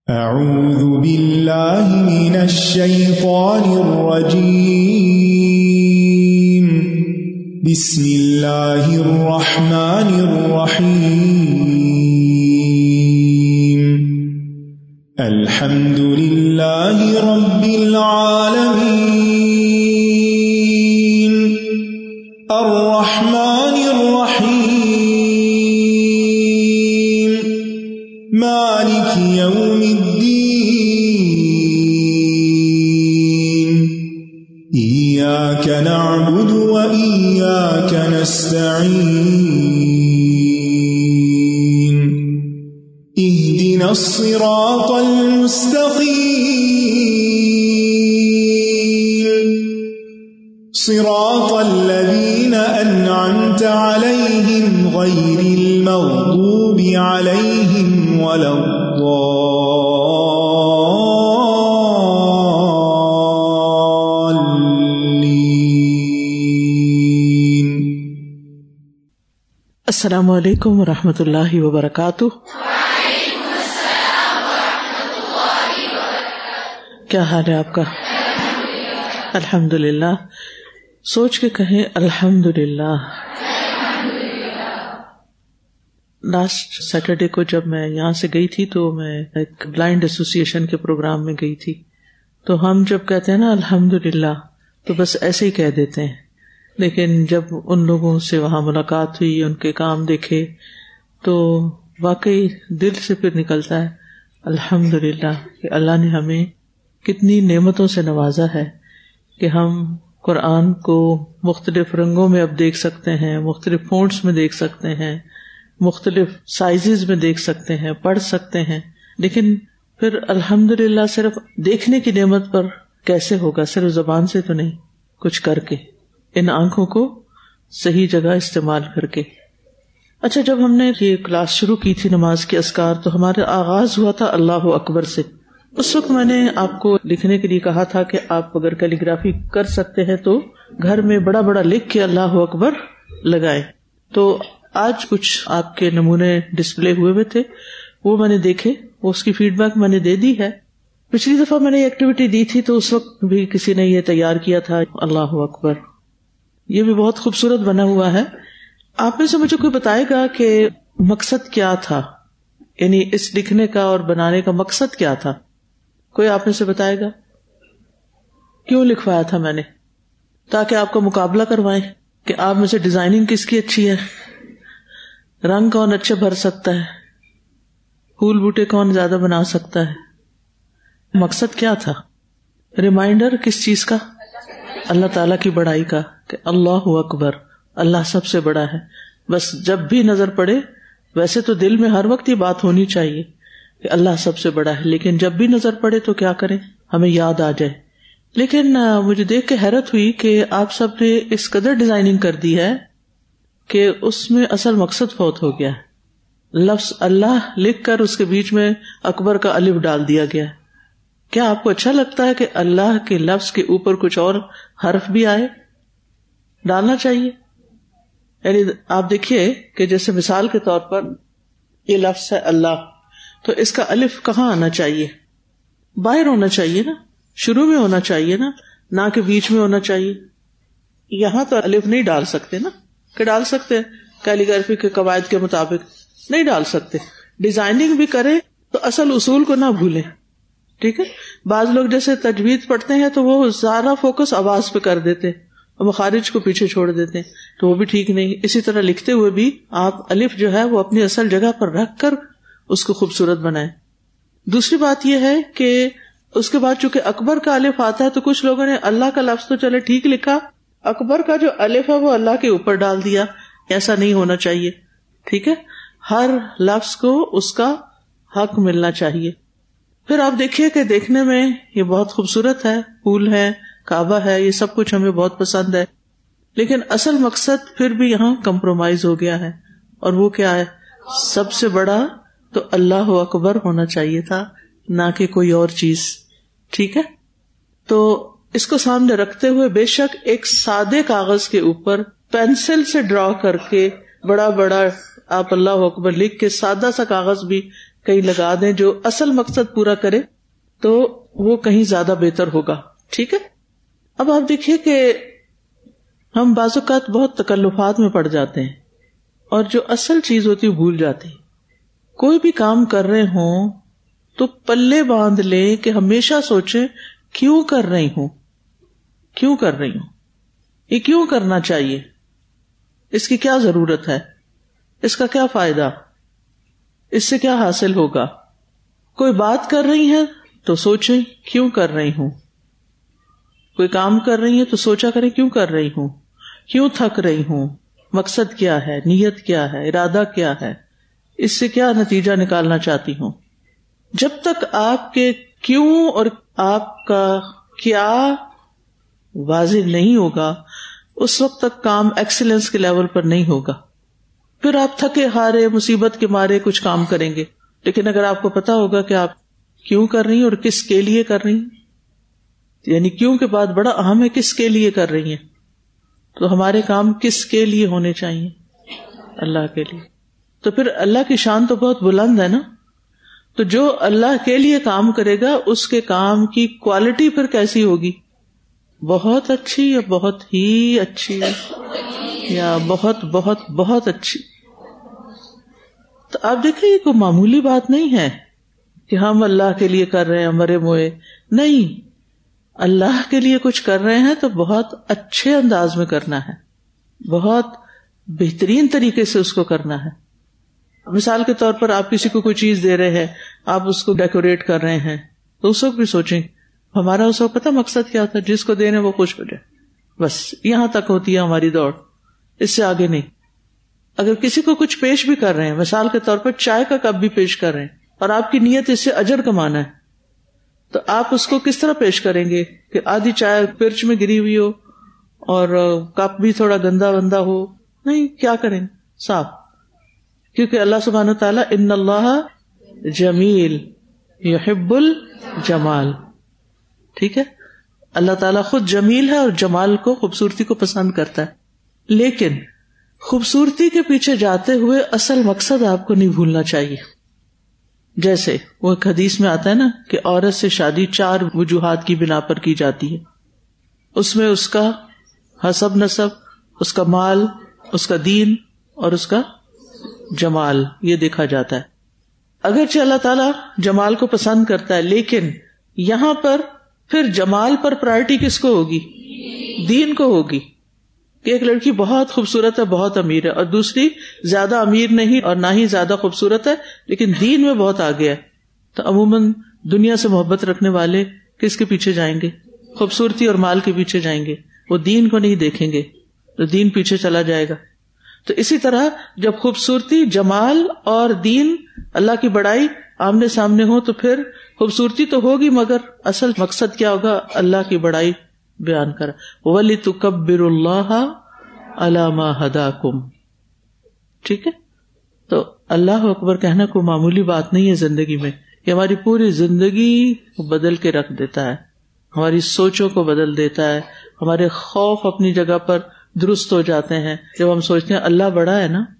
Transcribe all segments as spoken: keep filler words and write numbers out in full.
اعوذ باللہ من الشیطان الرجیم بسم اللہ الرحمن الرحیم الحمد للہ رب العالمین الرحمن الرحیم مالک یوم إياك نعبد وإياك نستعين اهدنا الصراط المستقيم صراط الذين أنعمت عليهم غير المغضوب عليهم ولا الضالين. السلام علیکم ورحمۃ اللہ وبرکاتہ. وعلیکم السلام ورحمۃ اللہ وبرکاتہ. کیا حال ہے آپ کا؟ الحمدللہ. سوچ کے کہیں الحمدللہ. لاسٹ سیٹرڈے کو جب میں یہاں سے گئی تھی تو میں ایک بلائنڈ ایسوسی ایشن کے پروگرام میں گئی تھی. تو ہم جب کہتے ہیں نا الحمدللہ تو بس ایسے ہی کہہ دیتے ہیں، لیکن جب ان لوگوں سے وہاں ملاقات ہوئی، ان کے کام دیکھے، تو واقعی دل سے پھر نکلتا ہے الحمدللہ کہ اللہ نے ہمیں کتنی نعمتوں سے نوازا ہے کہ ہم قرآن کو مختلف رنگوں میں اب دیکھ سکتے ہیں، مختلف فونٹس میں دیکھ سکتے ہیں، مختلف سائزز میں دیکھ سکتے ہیں، پڑھ سکتے ہیں. لیکن پھر الحمدللہ صرف دیکھنے کی نعمت پر کیسے ہوگا؟ صرف زبان سے تو نہیں، کچھ کر کے، ان آنکھوں کو صحیح جگہ استعمال کر کے. اچھا، جب ہم نے یہ کلاس شروع کی تھی نماز کے اذکار تو ہمارا آغاز ہوا تھا اللہ اکبر سے. اس وقت میں نے آپ کو لکھنے کے لیے کہا تھا کہ آپ اگر کیلی گرافی کر سکتے ہیں تو گھر میں بڑا بڑا لکھ کے اللہ اکبر لگائیں. تو آج کچھ آپ کے نمونے ڈسپلے ہوئے ہوئے تھے، وہ میں نے دیکھے، وہ اس کی فیڈ بیک میں نے دے دی ہے. پچھلی دفعہ میں نے یہ ایکٹیویٹی دی تھی تو اس وقت بھی کسی نے یہ تیار کیا تھا اللہ اکبر. یہ بھی بہت خوبصورت بنا ہوا ہے. آپ میں سے مجھے کوئی بتائے گا کہ مقصد کیا تھا، یعنی اس لکھنے کا اور بنانے کا مقصد کیا تھا؟ کوئی آپ میں سے بتائے گا؟ کیوں لکھوایا تھا میں نے؟ تاکہ آپ کا مقابلہ کروائیں کہ آپ میں سے ڈیزائننگ کس کی اچھی ہے، رنگ کون اچھے بھر سکتا ہے، پھول بوٹے کون زیادہ بنا سکتا ہے. مقصد کیا تھا؟ ریمائنڈر کس چیز کا؟ اللہ تعالیٰ کی بڑائی کا کہ اللہ اکبر، اللہ سب سے بڑا ہے. بس جب بھی نظر پڑے، ویسے تو دل میں ہر وقت یہ بات ہونی چاہیے کہ اللہ سب سے بڑا ہے، لیکن جب بھی نظر پڑے تو کیا کریں؟ ہمیں یاد آ جائے. لیکن مجھے دیکھ کے حیرت ہوئی کہ آپ سب نے اس قدر ڈیزائننگ کر دی ہے کہ اس میں اصل مقصد فوت ہو گیا ہے. لفظ اللہ لکھ کر اس کے بیچ میں اکبر کا الف ڈال دیا گیا ہے. کیا آپ کو اچھا لگتا ہے کہ اللہ کے لفظ کے اوپر کچھ اور حرف بھی آئے؟ ڈالنا چاہیے. یعنی آپ دیکھیے کہ جیسے مثال کے طور پر یہ لفظ ہے اللہ، تو اس کا الف کہاں آنا چاہیے؟ باہر ہونا چاہیے نا، شروع میں ہونا چاہیے نا، نہ کہ بیچ میں ہونا چاہیے. یہاں تو الف نہیں ڈال سکتے نا، کہ ڈال سکتے کیلی گرافی کے قواعد کے مطابق؟ نہیں ڈال سکتے. ڈیزائننگ بھی کرے تو اصل اصول کو نہ بھولیں. ٹھیک ہے؟ بعض لوگ جیسے تجوید پڑھتے ہیں تو وہ زیادہ فوکس آواز پہ کر دیتے اور مخارج کو پیچھے چھوڑ دیتے ہیں، تو وہ بھی ٹھیک نہیں. اسی طرح لکھتے ہوئے بھی آپ الف جو ہے وہ اپنی اصل جگہ پر رکھ کر اس کو خوبصورت بنائیں. دوسری بات یہ ہے کہ اس کے بعد چونکہ اکبر کا الف آتا ہے تو کچھ لوگوں نے اللہ کا لفظ تو چلے ٹھیک لکھا، اکبر کا جو الف ہے وہ اللہ کے اوپر ڈال دیا. ایسا نہیں ہونا چاہیے. ٹھیک ہے؟ ہر لفظ کو اس کا حق ملنا چاہیے. پھر آپ دیکھیے کہ دیکھنے میں یہ بہت خوبصورت ہے، پھول ہے، کعبہ ہے، یہ سب کچھ ہمیں بہت پسند ہے، لیکن اصل مقصد پھر بھی یہاں کمپرومائز ہو گیا ہے. اور وہ کیا ہے؟ سب سے بڑا تو اللہ اکبر ہونا چاہیے تھا، نہ کہ کوئی اور چیز. ٹھیک ہے؟ تو اس کو سامنے رکھتے ہوئے بے شک ایک سادے کاغذ کے اوپر پینسل سے ڈرا کر کے بڑا بڑا آپ اللہ اکبر لکھ کے سادہ سا کاغذ بھی کہیں لگا دیں جو اصل مقصد پورا کرے تو وہ کہیں زیادہ بہتر ہوگا. ٹھیک ہے. اب آپ دیکھیے کہ ہم بعض اوقات بہت تکلفات میں پڑ جاتے ہیں اور جو اصل چیز ہوتی ہے بھول جاتے ہیں. کوئی بھی کام کر رہے ہوں تو پلے باندھ لیں کہ ہمیشہ سوچیں کیوں کر رہی ہوں, کیوں کر رہی ہوں, یہ کیوں کرنا چاہیے, اس کی کیا ضرورت ہے, اس کا کیا فائدہ, اس سے کیا حاصل ہوگا. کوئی بات کر رہی ہیں تو سوچیں کیوں کر رہی ہوں, کوئی کام کر رہی ہیں تو سوچا کریں کیوں کر رہی ہوں, کیوں تھک رہی ہوں, مقصد کیا ہے, نیت کیا ہے, ارادہ کیا ہے, اس سے کیا نتیجہ نکالنا چاہتی ہوں. جب تک آپ کے کیوں اور آپ کا کیا واضح نہیں ہوگا اس وقت تک کام ایکسیلنس کے لیول پر نہیں ہوگا. پھر آپ تھکے ہارے مصیبت کے مارے کچھ کام کریں گے, لیکن اگر آپ کو پتا ہوگا کہ آپ کیوں کر رہی ہیں اور کس کے لیے کر رہی ہیں, یعنی کیوں کے بعد بڑا اہم ہے کس کے لیے کر رہی ہیں, تو ہمارے کام کس کے لیے ہونے چاہیے, اللہ کے لیے. تو پھر اللہ کی شان تو بہت بلند ہے نا, تو جو اللہ کے لیے کام کرے گا اس کے کام کی کوالٹی پھر کیسی ہوگی, بہت اچھی یا بہت ہی اچھی یا بہت بہت بہت اچھی. تو آپ دیکھیں یہ کوئی معمولی بات نہیں ہے کہ ہم اللہ کے لیے کر رہے ہیں مرے موئے, نہیں, اللہ کے لیے کچھ کر رہے ہیں تو بہت اچھے انداز میں کرنا ہے, بہت بہترین طریقے سے اس کو کرنا ہے. مثال کے طور پر آپ کسی کو کوئی چیز دے رہے ہیں, آپ اس کو ڈیکوریٹ کر رہے ہیں, تو اس وقت بھی سوچیں ہمارا اس وقت پتہ مقصد کیا تھا, جس کو دے رہے ہیں وہ خوش ہو جائے, بس یہاں تک ہوتی ہے ہماری دوڑ, اس سے آگے نہیں. اگر کسی کو کچھ پیش بھی کر رہے ہیں, مثال کے طور پر چائے کا کپ بھی پیش کر رہے ہیں اور آپ کی نیت اس سے اجر کمانا ہے, تو آپ اس کو کس طرح پیش کریں گے کہ آدھی چائے پرچ میں گری ہوئی ہو اور کپ بھی تھوڑا گندا وندا ہو؟ نہیں, کیا کریں, صاف. کیونکہ اللہ سبحانہ وتعالی ان اللہ جمیل یحب الجمال, ٹھیک ہے, اللہ تعالیٰ خود جمیل ہے اور جمال کو, خوبصورتی کو پسند کرتا ہے. لیکن خوبصورتی کے پیچھے جاتے ہوئے اصل مقصد آپ کو نہیں بھولنا چاہیے. جیسے وہ ایک حدیث میں آتا ہے نا کہ عورت سے شادی چار وجوہات کی بنا پر کی جاتی ہے. اس میں اس کا حسب نسب, اس کا مال, اس کا دین اور اس کا جمال, یہ دیکھا جاتا ہے. اگرچہ اللہ تعالیٰ جمال کو پسند کرتا ہے, لیکن یہاں پر پھر جمال پر پرائرٹی کس کو ہوگی, دین کو ہوگی. کہ ایک لڑکی بہت خوبصورت ہے, بہت امیر ہے, اور دوسری زیادہ امیر نہیں اور نہ ہی زیادہ خوبصورت ہے لیکن دین میں بہت آگے ہے, تو عموماً دنیا سے محبت رکھنے والے کس کے پیچھے جائیں گے, خوبصورتی اور مال کے پیچھے جائیں گے, وہ دین کو نہیں دیکھیں گے, تو دین پیچھے چلا جائے گا. تو اسی طرح جب خوبصورتی, جمال اور دین, اللہ کی بڑائی آمنے سامنے ہو تو پھر خوبصورتی تو ہوگی مگر اصل مقصد کیا ہوگا, اللہ کی بڑائی بیان کرا. وَلِتُكَبِّرُوا اللَّهَ عَلَى مَا هَدَاكُمْ. ٹھیک ہے, تو اللہ اکبر کہنا کوئی معمولی بات نہیں ہے زندگی میں, یہ ہماری پوری زندگی کو بدل کے رکھ دیتا ہے, ہماری سوچوں کو بدل دیتا ہے, ہمارے خوف اپنی جگہ پر درست ہو جاتے ہیں جب ہم سوچتے ہیں اللہ بڑا ہے نا,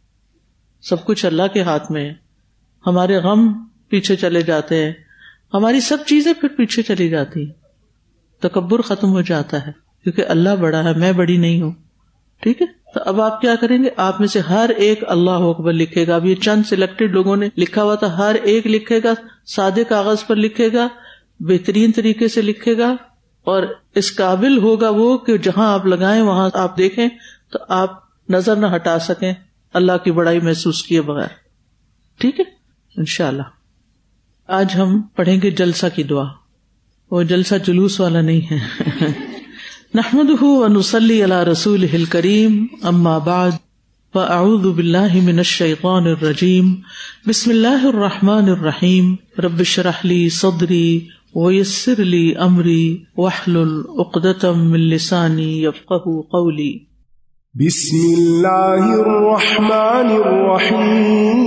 سب کچھ اللہ کے ہاتھ میں ہے. ہمارے غم پیچھے چلے جاتے ہیں, ہماری سب چیزیں پھر پیچھے چلی جاتی ہیں, تکبر ختم ہو جاتا ہے کیونکہ اللہ بڑا ہے, میں بڑی نہیں ہوں. ٹھیک ہے, تو اب آپ کیا کریں گے, آپ میں سے ہر ایک اللہ اکبر لکھے گا. اب یہ چند سلیکٹڈ لوگوں نے لکھا ہوا تھا, ہر ایک لکھے گا, سادے کاغذ پر لکھے گا, بہترین طریقے سے لکھے گا, اور اس قابل ہوگا وہ کہ جہاں آپ لگائیں وہاں آپ دیکھیں تو آپ نظر نہ ہٹا سکیں اللہ کی بڑائی محسوس کیے بغیر. ٹھیک ہے, انشاءاللہ. آج ہم پڑھیں گے جلسہ کی دعا. وہ جلسہ جلوس والا نہیں ہے. نحمدہ ونصلی علی رسولہ الکریم, اما بعد, فاعوذ باللہ من الشیطان الرجیم, بسم اللہ الرحمن الرحیم. رب اشرح لی صدری ویسر لی امری واحلل عقدۃ من لسانی یفقہوا قولی. بسم اللہ الرحمن الرحیم.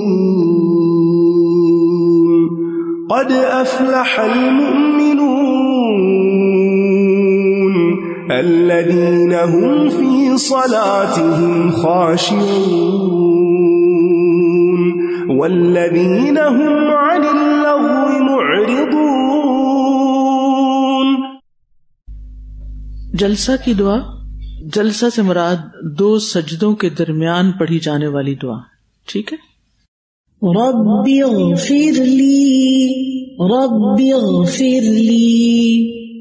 قد افلح المؤمنون الذین هم فی صلاتهم خاشعون والذین هم عن اللغو معرضون. جلسہ کی دعا، جلسہ سے مراد دو سجدوں کے درمیان پڑھی جانے والی دعا. ٹھیک ہے. رب اغفر لی رب اغفر لی.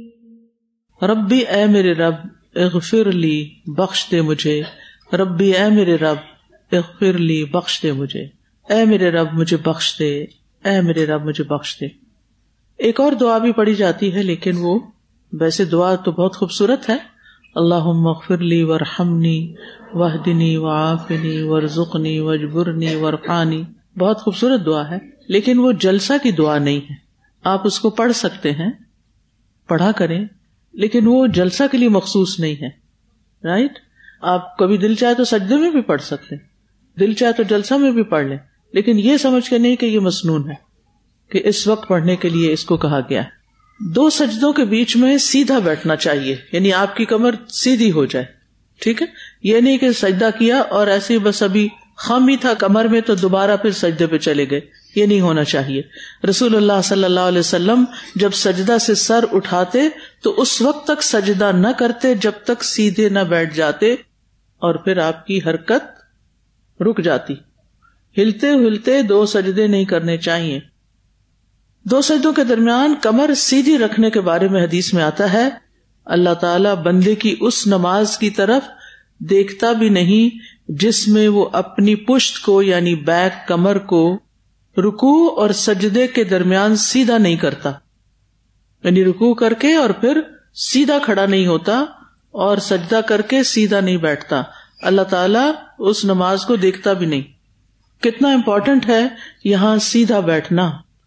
ربی اے میرے رب، اغفر لی بخش دے مجھے. ربی اے میرے رب، اغفر لی بخش دے مجھے. اے میرے رب مجھے بخش دے، اے میرے رب مجھے بخش دے. ایک اور دعا بھی پڑھی جاتی ہے، لیکن وہ ویسے دعا تو بہت خوبصورت ہے. اللہم اغفر لی وارحمنی واہدنی وعافنی وارزقنی واجبرنی وارفعنی. بہت خوبصورت دعا ہے، لیکن وہ جلسہ کی دعا نہیں ہے. آپ اس کو پڑھ سکتے ہیں، پڑھا کریں، لیکن وہ جلسہ کے لیے مخصوص نہیں ہے. رائٹ؟ آپ کبھی دل چاہے تو سجدے میں بھی پڑھ سکتے ہیں، دل چاہے تو جلسہ میں بھی پڑھ لیں، لیکن یہ سمجھ کے نہیں کہ یہ مسنون ہے، کہ اس وقت پڑھنے کے لیے اس کو کہا گیا ہے. دو سجدوں کے بیچ میں سیدھا بیٹھنا چاہیے، یعنی آپ کی کمر سیدھی ہو جائے. ٹھیک ہے. یہ نہیں کہ سجدہ کیا اور ایسے ہی بس ابھی خامی تھا کمر میں تو دوبارہ پھر سجدے پہ چلے گئے. یہ نہیں ہونا چاہیے. رسول اللہ صلی اللہ علیہ وسلم جب سجدہ سے سر اٹھاتے تو اس وقت تک سجدہ نہ کرتے جب تک سیدھے نہ بیٹھ جاتے، اور پھر آپ کی حرکت رک جاتی. ہلتے ہلتے دو سجدے نہیں کرنے چاہیے. دو سجدوں کے درمیان کمر سیدھی رکھنے کے بارے میں حدیث میں آتا ہے، اللہ تعالی بندے کی اس نماز کی طرف دیکھتا بھی نہیں جس میں وہ اپنی پشت کو یعنی بیک کمر کو رکوع اور سجدے کے درمیان سیدھا نہیں کرتا، یعنی رکوع کر کے اور پھر سیدھا کھڑا نہیں ہوتا اور سجدہ کر کے سیدھا نہیں بیٹھتا. اللہ تعالیٰ اس نماز کو دیکھتا بھی نہیں. کتنا امپورٹنٹ ہے یہاں سیدھا بیٹھنا.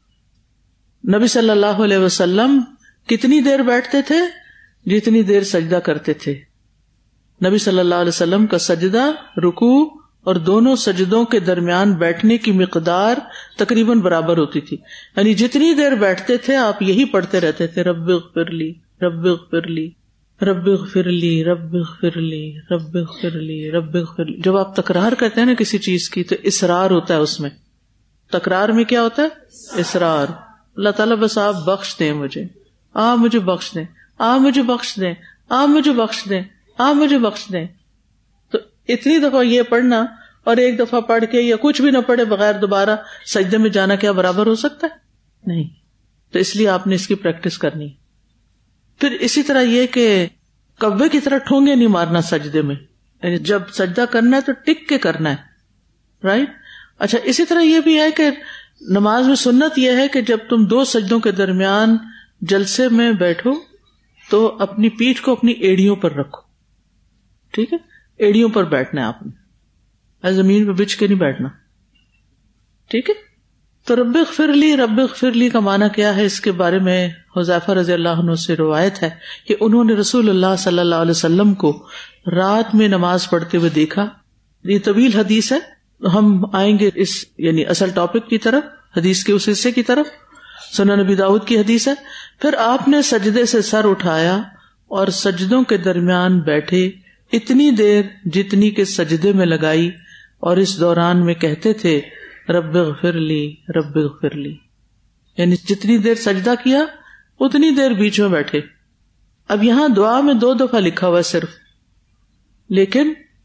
نبی صلی اللہ علیہ وسلم کتنی دیر بیٹھتے تھے؟ جتنی دیر سجدہ کرتے تھے. نبی صلی اللہ علیہ وسلم کا سجدہ، رکوع اور دونوں سجدوں کے درمیان بیٹھنے کی مقدار تقریباً برابر ہوتی تھی. یعنی جتنی دیر بیٹھتے تھے آپ یہی پڑھتے رہتے تھے، رب اغفر لی رب اغفر لی رب اغفر لی رب اغفر لی رب اغفر لی رب اغفر لی. جب آپ تکرار کرتے ہیں نا کسی چیز کی تو اصرار ہوتا ہے. اس میں تکرار میں کیا ہوتا ہے؟ اصرار. اللہ تعالیٰ بس آپ بخش دیں مجھے، آپ مجھے بخش دیں، آپ مجھے بخش دیں، آپ مجھے بخش دیں، آپ مجھے بخش دیں. تو اتنی دفعہ یہ پڑھنا اور ایک دفعہ پڑھ کے یا کچھ بھی نہ پڑھے بغیر دوبارہ سجدے میں جانا کیا برابر ہو سکتا ہے؟ نہیں. تو اس لیے آپ نے اس کی پریکٹس کرنی. پھر اسی طرح یہ کہ کبے کی طرح ٹھونگے نہیں مارنا سجدے میں، یعنی جب سجدہ کرنا ہے تو ٹک کے کرنا ہے. رائٹ؟ اچھا، اسی طرح یہ بھی ہے کہ نماز میں سنت یہ ہے کہ جب تم دو سجدوں کے درمیان جلسے میں بیٹھو تو اپنی پیٹھ کو اپنی ایڑیوں پر رکھو. ٹھیک ہے؟ ایڑیوں پر بیٹھنا ہے آپ نے، زمین پہ بچھ کے نہیں بیٹھنا. ٹھیک ہے. تو رب اغفر لی رب اغفر لی کا معنی کیا ہے؟ اس کے بارے میں حذیفہ رضی اللہ عنہ سے روایت ہے کہ انہوں نے رسول اللہ صلی اللہ علیہ وسلم کو رات میں نماز پڑھتے ہوئے دیکھا. یہ طویل حدیث ہے، ہم آئیں گے اس یعنی اصل ٹاپک کی طرف، حدیث کے اس حصے کی طرف. سنن نبی داؤد کی حدیث ہے. پھر آپ نے سجدے سے سر اٹھایا اور سجدوں کے درمیان بیٹھے اتنی دیر جتنی کہ سجدے میں لگائی، اور اس دوران میں کہتے تھے رب اغفر لی رب اغفر لی. یعنی جتنی دیر سجدہ کیا اتنی دیر بیچ میں بیٹھے. اب یہاں دعا میں دو دفعہ لکھا ہوا ہے صرف، لیکن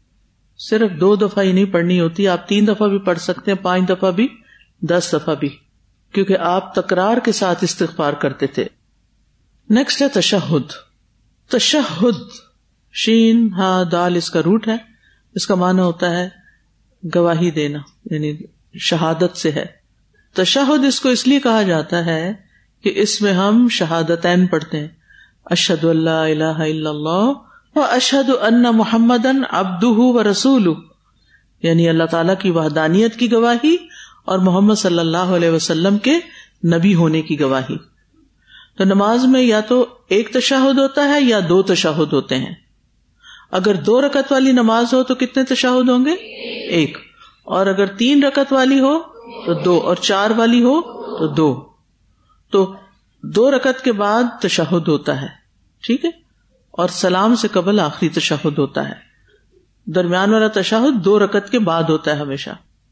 صرف دو دفعہ ہی نہیں پڑھنی ہوتی. آپ تین دفعہ بھی پڑھ سکتے ہیں، پانچ دفعہ بھی، دس دفعہ بھی، کیونکہ آپ تکرار کے ساتھ استغفار کرتے تھے. نیکسٹ ہے تشہد. تشہد شین ہا دال اس کا روٹ ہے. اس کا معنی ہوتا ہے گواہی دینا، یعنی شہادت سے ہے. تشہد اس کو اس لیے کہا جاتا ہے کہ اس میں ہم شہادتین پڑھتے ہیں، اشہد ان لا الہ الا اللہ و اشہد ان محمدن عبدہ و رسولہ، یعنی اللہ تعالیٰ کی وحدانیت کی گواہی اور محمد صلی اللہ علیہ وسلم کے نبی ہونے کی گواہی. تو نماز میں یا تو ایک تشہد ہوتا ہے یا دو تشہد ہوتے ہیں. اگر دو رکعت والی نماز ہو تو کتنے تشہد ہوں گے؟ ایک. اور اگر تین رکعت والی ہو تو دو، اور چار والی ہو تو دو. تو دو رکعت کے بعد تشہد ہوتا ہے. ٹھیک ہے. اور سلام سے قبل آخری تشہد ہوتا ہے. درمیان والا تشہد دو رکعت کے بعد ہوتا ہے ہمیشہ.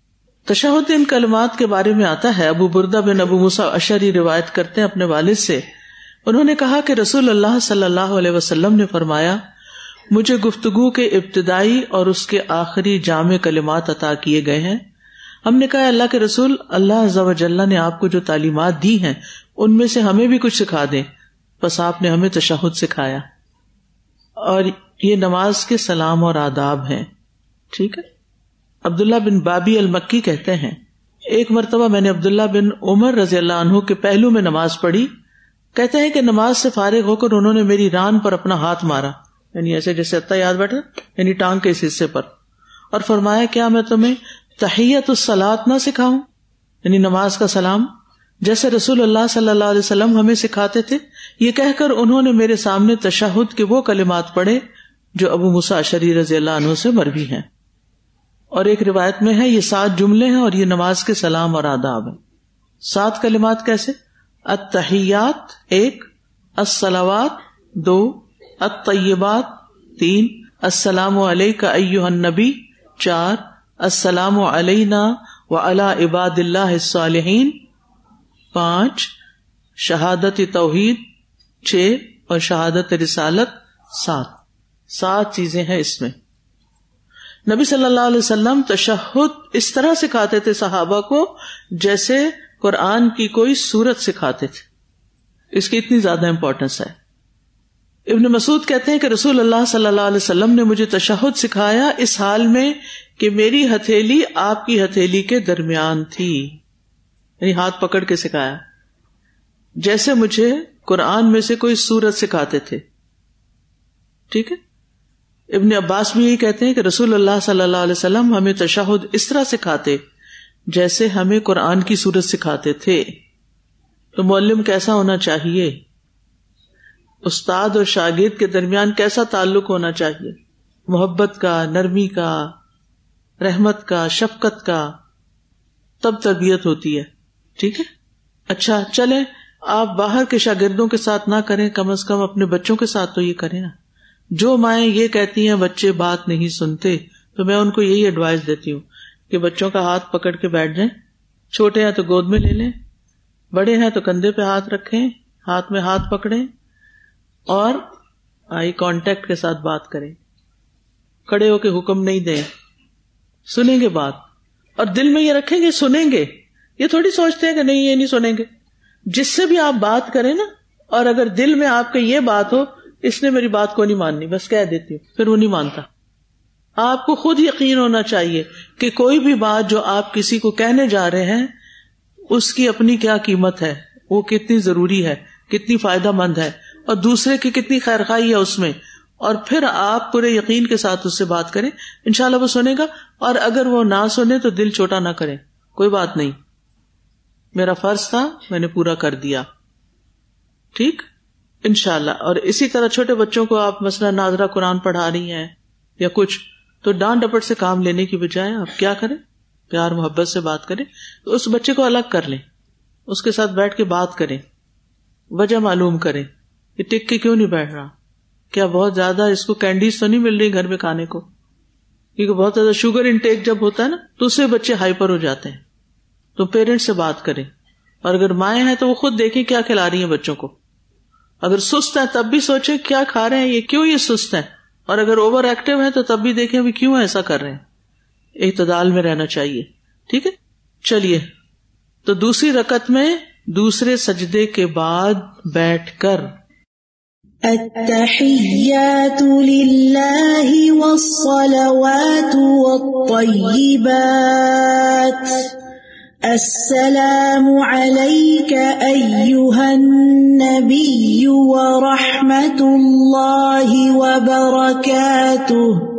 تشہد ان کلمات کے بارے میں آتا ہے، ابو بردہ بن ابو موسیٰ اشعری روایت کرتے ہیں اپنے والد سے، انہوں نے کہا کہ رسول اللہ صلی اللہ علیہ وسلم نے فرمایا، مجھے گفتگو کے ابتدائی اور اس کے آخری جامع کلمات عطا کیے گئے ہیں۔ ہم نے کہا اللہ کے رسول، اللہ عز و جل نے آپ کو جو تعلیمات دی ہیں ان میں سے ہمیں بھی کچھ سکھا دیں، بس آپ نے ہمیں تشہد سکھایا، اور یہ نماز کے سلام اور آداب ہیں۔ ٹھیک ہے۔ عبداللہ بن بابی المکی کہتے ہیں، ایک مرتبہ میں نے عبداللہ بن عمر رضی اللہ عنہ کے پہلو میں نماز پڑھی، کہتے ہیں کہ نماز سے فارغ ہو کر انہوں نے میری ران پر اپنا ہاتھ مارا، یعنی ایسے جیسے اتنا یاد بیٹھا، یعنی ٹانگ کے اس حصے پر، اور فرمایا کیا میں تمہیں تحیت الصلاۃ نہ سکھاؤں، یعنی نماز کا سلام، جیسے رسول اللہ صلی اللہ علیہ وسلم ہمیں سکھاتے تھے۔ یہ کہہ کر انہوں نے میرے سامنے تشہد کے وہ کلمات پڑھے جو ابو موسیٰ اشعری رضی اللہ عنہ سے مروی ہیں، اور ایک روایت میں ہے یہ سات جملے ہیں اور یہ نماز کے سلام اور آداب ہیں۔ سات کلمات کیسے؟ التحیات ایک، الصلوات دو، الطیبات تین، السلام علیک ایھا النبی چار، السلام علینا وعلی عباد اللہ الصالحین پانچ، شہادت توحید چھ، اور شہادت رسالت سات۔ سات چیزیں ہیں اس میں۔ نبی صلی اللہ علیہ وسلم تشہد اس طرح سکھاتے تھے صحابہ کو جیسے قرآن کی کوئی سورت سکھاتے تھے، اس کی اتنی زیادہ امپورٹنس ہے۔ ابن مسعود کہتے ہیں کہ رسول اللہ صلی اللہ علیہ وسلم نے مجھے تشہد سکھایا اس حال میں کہ میری ہتھیلی آپ کی ہتھیلی کے درمیان تھی، یعنی ہاتھ پکڑ کے سکھایا، جیسے مجھے قرآن میں سے کوئی سورت سکھاتے تھے۔ ٹھیک ہے۔ ابن عباس بھی یہی کہتے ہیں کہ رسول اللہ صلی اللہ علیہ وسلم ہمیں تشہد اس طرح سکھاتے جیسے ہمیں قرآن کی سورت سکھاتے تھے۔ تو معلم کیسا ہونا چاہیے؟ استاد اور شاگرد کے درمیان کیسا تعلق ہونا چاہیے؟ محبت کا، نرمی کا، رحمت کا، شفقت کا، تب تربیت ہوتی ہے۔ ٹھیک ہے۔ اچھا چلیں، آپ باہر کے شاگردوں کے ساتھ نہ کریں، کم از کم اپنے بچوں کے ساتھ تو یہ کریں نا۔ جو مائیں یہ کہتی ہیں بچے بات نہیں سنتے، تو میں ان کو یہی ایڈوائز دیتی ہوں کہ بچوں کا ہاتھ پکڑ کے بیٹھ جائیں، چھوٹے ہیں تو گود میں لے لیں، بڑے ہیں تو کندھے پہ ہاتھ رکھیں، ہاتھ میں ہاتھ پکڑیں، اور آئی کانٹیکٹ کے ساتھ بات کریں، کھڑے ہو کے حکم نہیں دیں، سنیں گے بات، اور دل میں یہ رکھیں گے سنیں گے، یہ تھوڑی سوچتے ہیں کہ نہیں یہ نہیں سنیں گے۔ جس سے بھی آپ بات کریں نا، اور اگر دل میں آپ کے یہ بات ہو اس نے میری بات کو نہیں ماننی، بس کہہ دیتی ہوں، پھر وہ نہیں مانتا۔ آپ کو خود یقین ہونا چاہیے کہ کوئی بھی بات جو آپ کسی کو کہنے جا رہے ہیں اس کی اپنی کیا قیمت ہے، وہ کتنی ضروری ہے، کتنی فائدہ مند ہے، اور دوسرے کی کتنی خیرخواہی ہے اس میں، اور پھر آپ پورے یقین کے ساتھ اس سے بات کریں، انشاءاللہ وہ سنے گا۔ اور اگر وہ نہ سنے تو دل چھوٹا نہ کریں، کوئی بات نہیں، میرا فرض تھا میں نے پورا کر دیا، ٹھیک انشاءاللہ۔ اور اسی طرح چھوٹے بچوں کو آپ مثلا ناظرہ قرآن پڑھا رہی ہیں یا کچھ، تو ڈانٹ ڈپٹ سے کام لینے کی بجائے آپ کیا کریں، پیار محبت سے بات کریں، تو اس بچے کو الگ کر لیں، اس کے ساتھ بیٹھ کے بات کریں، وجہ معلوم کریں کہ ٹک کے کیوں نہیں بیٹھ رہا، کیا بہت زیادہ اس کو کینڈیز تو نہیں مل رہی گھر میں کھانے کو، کیونکہ بہت زیادہ شوگر انٹیک جب ہوتا ہے نا تو اس سے بچے ہائپر ہو جاتے ہیں۔ تو پیرنٹس سے بات کریں، اور اگر مائیں ہیں تو وہ خود دیکھیں کیا کھلا رہی ہیں بچوں کو، اگر سست ہیں تب بھی سوچیں کیا کھا رہے ہیں، یہ کیوں یہ سست ہیں، اور اگر اوور ایکٹیو ہیں تو تب بھی دیکھیں بھی کیوں ایسا کر رہے ہیں۔ اعتدال میں رہنا چاہیے، ٹھیک ہے۔ چلیے، تو دوسری رکعت میں دوسرے سجدے کے بعد بیٹھ کر التحیات للہ والصلوات والطیبات السلام علیک ایہا النبی ورحمۃ اللہ وبرکاتہ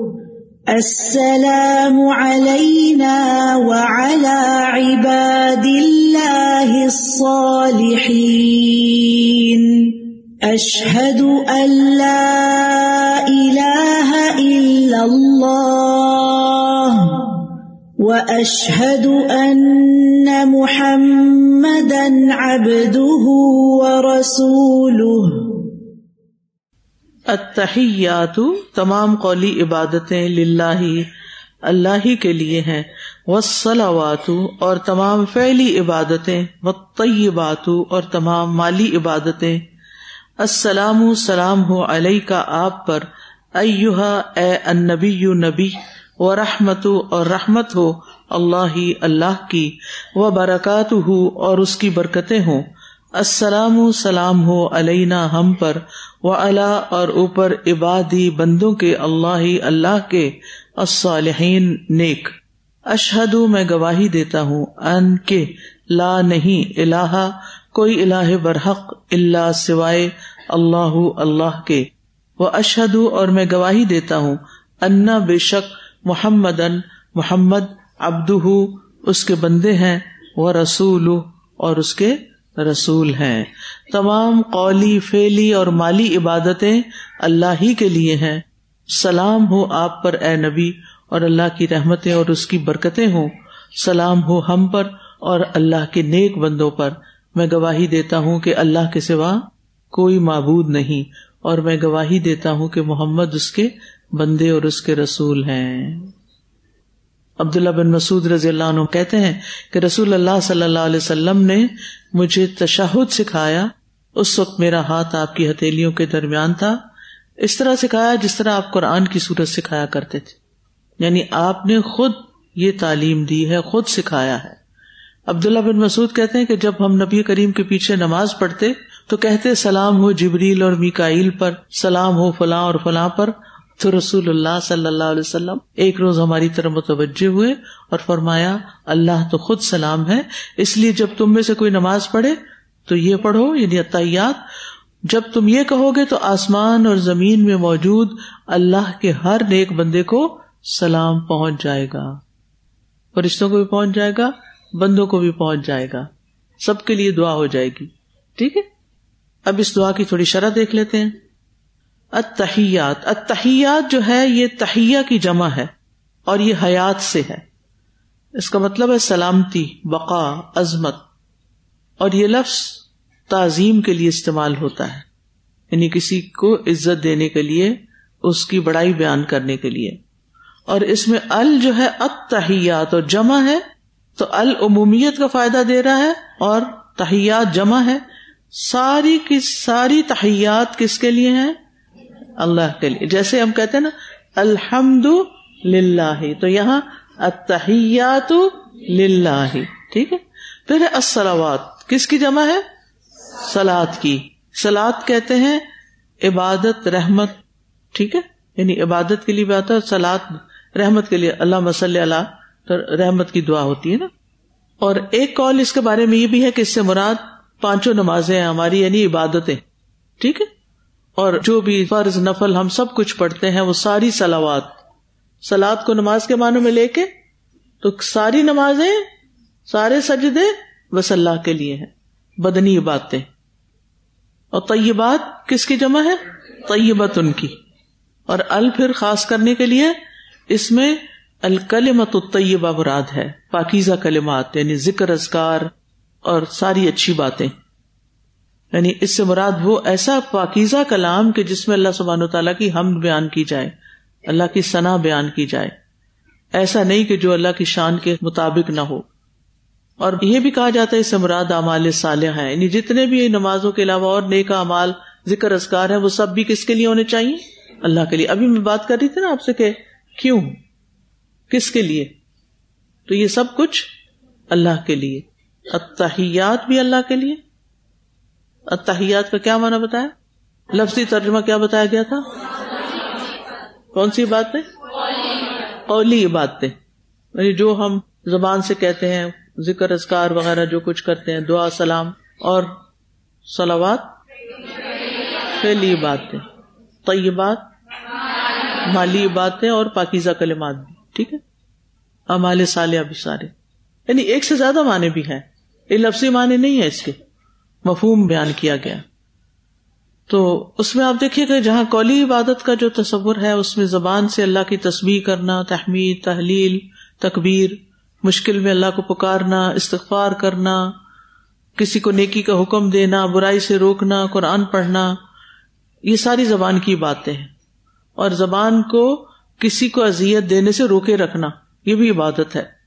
السلام علینا وعلی عباد اللہ الصالحین اشہد ان لا الہ الا اللہ واشہد ان محمدا عبدہ ورسولہ۔ التحیات تمام قولی عبادتیں للہ اللہ ہی کے لیے ہیں، والصلوات اور تمام فعلی عبادتیں، والطیبات اور تمام مالی عبادتیں، السلام سلام ہو علیک آپ پر، ایھا اے النبی نبی، ورحمت اور رحمت ہو اللہ اللہ کی، وبرکاتہ اور اس کی برکتیں ہوں، السلام سلام ہو علینا ہم پر، وعلی اور اوپر عبادی بندوں کے، اللہ اللہ کے، الصالحین نیک۔ اشہد میں گواہی دیتا ہوں، ان کے لا نہیں الہ کوئی الہ برحق الا سوائے اللہ اللہ کے، واشہد اور میں گواہی دیتا ہوں، ان بے شک محمدن محمد عبدہ اس کے بندے ہیں، ورسولہ اور اس کے رسول ہیں۔ تمام قولی فعلی اور مالی عبادتیں اللہ ہی کے لیے ہیں۔ سلام ہو آپ پر اے نبی، اور اللہ کی رحمتیں اور اس کی برکتیں ہوں، سلام ہو ہم پر اور اللہ کے نیک بندوں پر۔ میں گواہی دیتا ہوں کہ اللہ کے سوا کوئی معبود نہیں، اور میں گواہی دیتا ہوں کہ محمد اس کے بندے اور اس کے رسول ہیں۔ عبداللہ بن مسعود رضی اللہ عنہ کہتے ہیں کہ رسول اللہ صلی اللہ علیہ وسلم نے مجھے تشہد سکھایا، اس وقت میرا ہاتھ آپ کی ہتھیلیوں کے درمیان تھا، اس طرح سکھایا جس طرح آپ قرآن کی سورت سکھایا کرتے تھے، یعنی آپ نے خود یہ تعلیم دی ہے، خود سکھایا ہے۔ عبداللہ بن مسعود کہتے ہیں کہ جب ہم نبی کریم کے پیچھے نماز پڑھتے تو کہتے سلام ہو جبریل اور میکائیل پر، سلام ہو فلاں اور فلاں پر، تو رسول اللہ صلی اللہ علیہ وسلم ایک روز ہماری طرف متوجہ ہوئے اور فرمایا اللہ تو خود سلام ہے، اس لیے جب تم میں سے کوئی نماز پڑھے تو یہ پڑھو، یعنی التحیات، جب تم یہ کہو گے تو آسمان اور زمین میں موجود اللہ کے ہر نیک بندے کو سلام پہنچ جائے گا، فرشتوں کو بھی پہنچ جائے گا، بندوں کو بھی پہنچ جائے گا، سب کے لیے دعا ہو جائے گی۔ ٹھیک ہے، اب اس دعا کی تھوڑی شرح دیکھ لیتے ہیں۔ التحیات، التحیات جو ہے یہ تحیہ کی جمع ہے اور یہ حیات سے ہے، اس کا مطلب ہے سلامتی، بقا، عظمت، اور یہ لفظ تعظیم کے لیے استعمال ہوتا ہے، یعنی کسی کو عزت دینے کے لیے، اس کی بڑائی بیان کرنے کے لیے۔ اور اس میں ال جو ہے التحیات اور جمع ہے تو ال عمومیت کا فائدہ دے رہا ہے، اور تحیات جمع ہے، ساری کی ساری تحیات کس کے لیے ہیں؟ اللہ کے لیے۔ جیسے ہم کہتے ہیں نا الحمد للہ، تو یہاں التحیات للہ، ٹھیک ہے۔ پھر ہے الصلوات، کس کی جمع ہے؟ صلاۃ کی۔ صلاۃ کہتے ہیں عبادت، رحمت، ٹھیک ہے، یعنی عبادت کے لیے بھی آتا ہے، صلاۃ رحمت کے لیے، اللہم صلی علی، تو رحمت کی دعا ہوتی ہے نا۔ اور ایک قول اس کے بارے میں یہ بھی ہے کہ اس سے مراد پانچوں نمازیں ہیں ہماری، یعنی عبادتیں، ٹھیک ہے، اور جو بھی فرض نفل ہم سب کچھ پڑھتے ہیں وہ ساری صلوات، صلاۃ کو نماز کے معنوں میں لے کے تو ساری نمازیں، سارے سجدے بس اللہ کے لیے ہیں، بدنی عبادتیں۔ اور طیبات کس کی جمع ہے؟ طیبت ان کی، اور ال پھر خاص کرنے کے لیے اس میں الکلمۃ الطیبہ مراد ہے، پاکیزہ کلمات، یعنی ذکر، اذکار اور ساری اچھی باتیں، یعنی اس سے مراد وہ ایسا پاکیزہ کلام کہ جس میں اللہ سبحانہ وتعالیٰ کی حمد بیان کی جائے، اللہ کی ثنا بیان کی جائے، ایسا نہیں کہ جو اللہ کی شان کے مطابق نہ ہو۔ اور یہ بھی کہا جاتا ہے اس سے مراد اعمال صالحہ ہیں، یعنی جتنے بھی نمازوں کے علاوہ اور نیک اعمال، ذکر، اذکار ہیں، وہ سب بھی کس کے لیے ہونے چاہیے؟ اللہ کے لیے۔ ابھی میں بات کر رہی تھی نا آپ سے کہ کیوں، کس کے لیے، تو یہ سب کچھ اللہ کے لیے۔ التحیات بھی اللہ کے لیے۔ التحیات کا کیا معنی بتایا؟ لفظی ترجمہ کیا بتایا گیا تھا؟ کون سی باتیں؟ قولی باتیں، یعنی جو ہم زبان سے کہتے ہیں، ذکر، اذکار وغیرہ جو کچھ کرتے ہیں، دعا، سلام، اور صلوات فعلی باتیں، طیبات مالی باتیں، اور پاکیزہ کلمات بھی، ٹھیک ہے، اعمال صالحہ بھی سارے، یعنی ایک سے زیادہ معنی بھی ہیں، یہ لفظی معنی نہیں ہے، اس کے مفہوم بیان کیا گیا۔ تو اس میں آپ دیکھیے کہ جہاں قولی عبادت کا جو تصور ہے اس میں زبان سے اللہ کی تسبیح کرنا، تحمید، تحلیل، تکبیر، مشکل میں اللہ کو پکارنا، استغفار کرنا، کسی کو نیکی کا حکم دینا، برائی سے روکنا، قرآن پڑھنا، یہ ساری زبان کی باتیں ہیں۔ اور زبان کو کسی کو اذیت دینے سے روکے رکھنا، یہ بھی عبادت ہے۔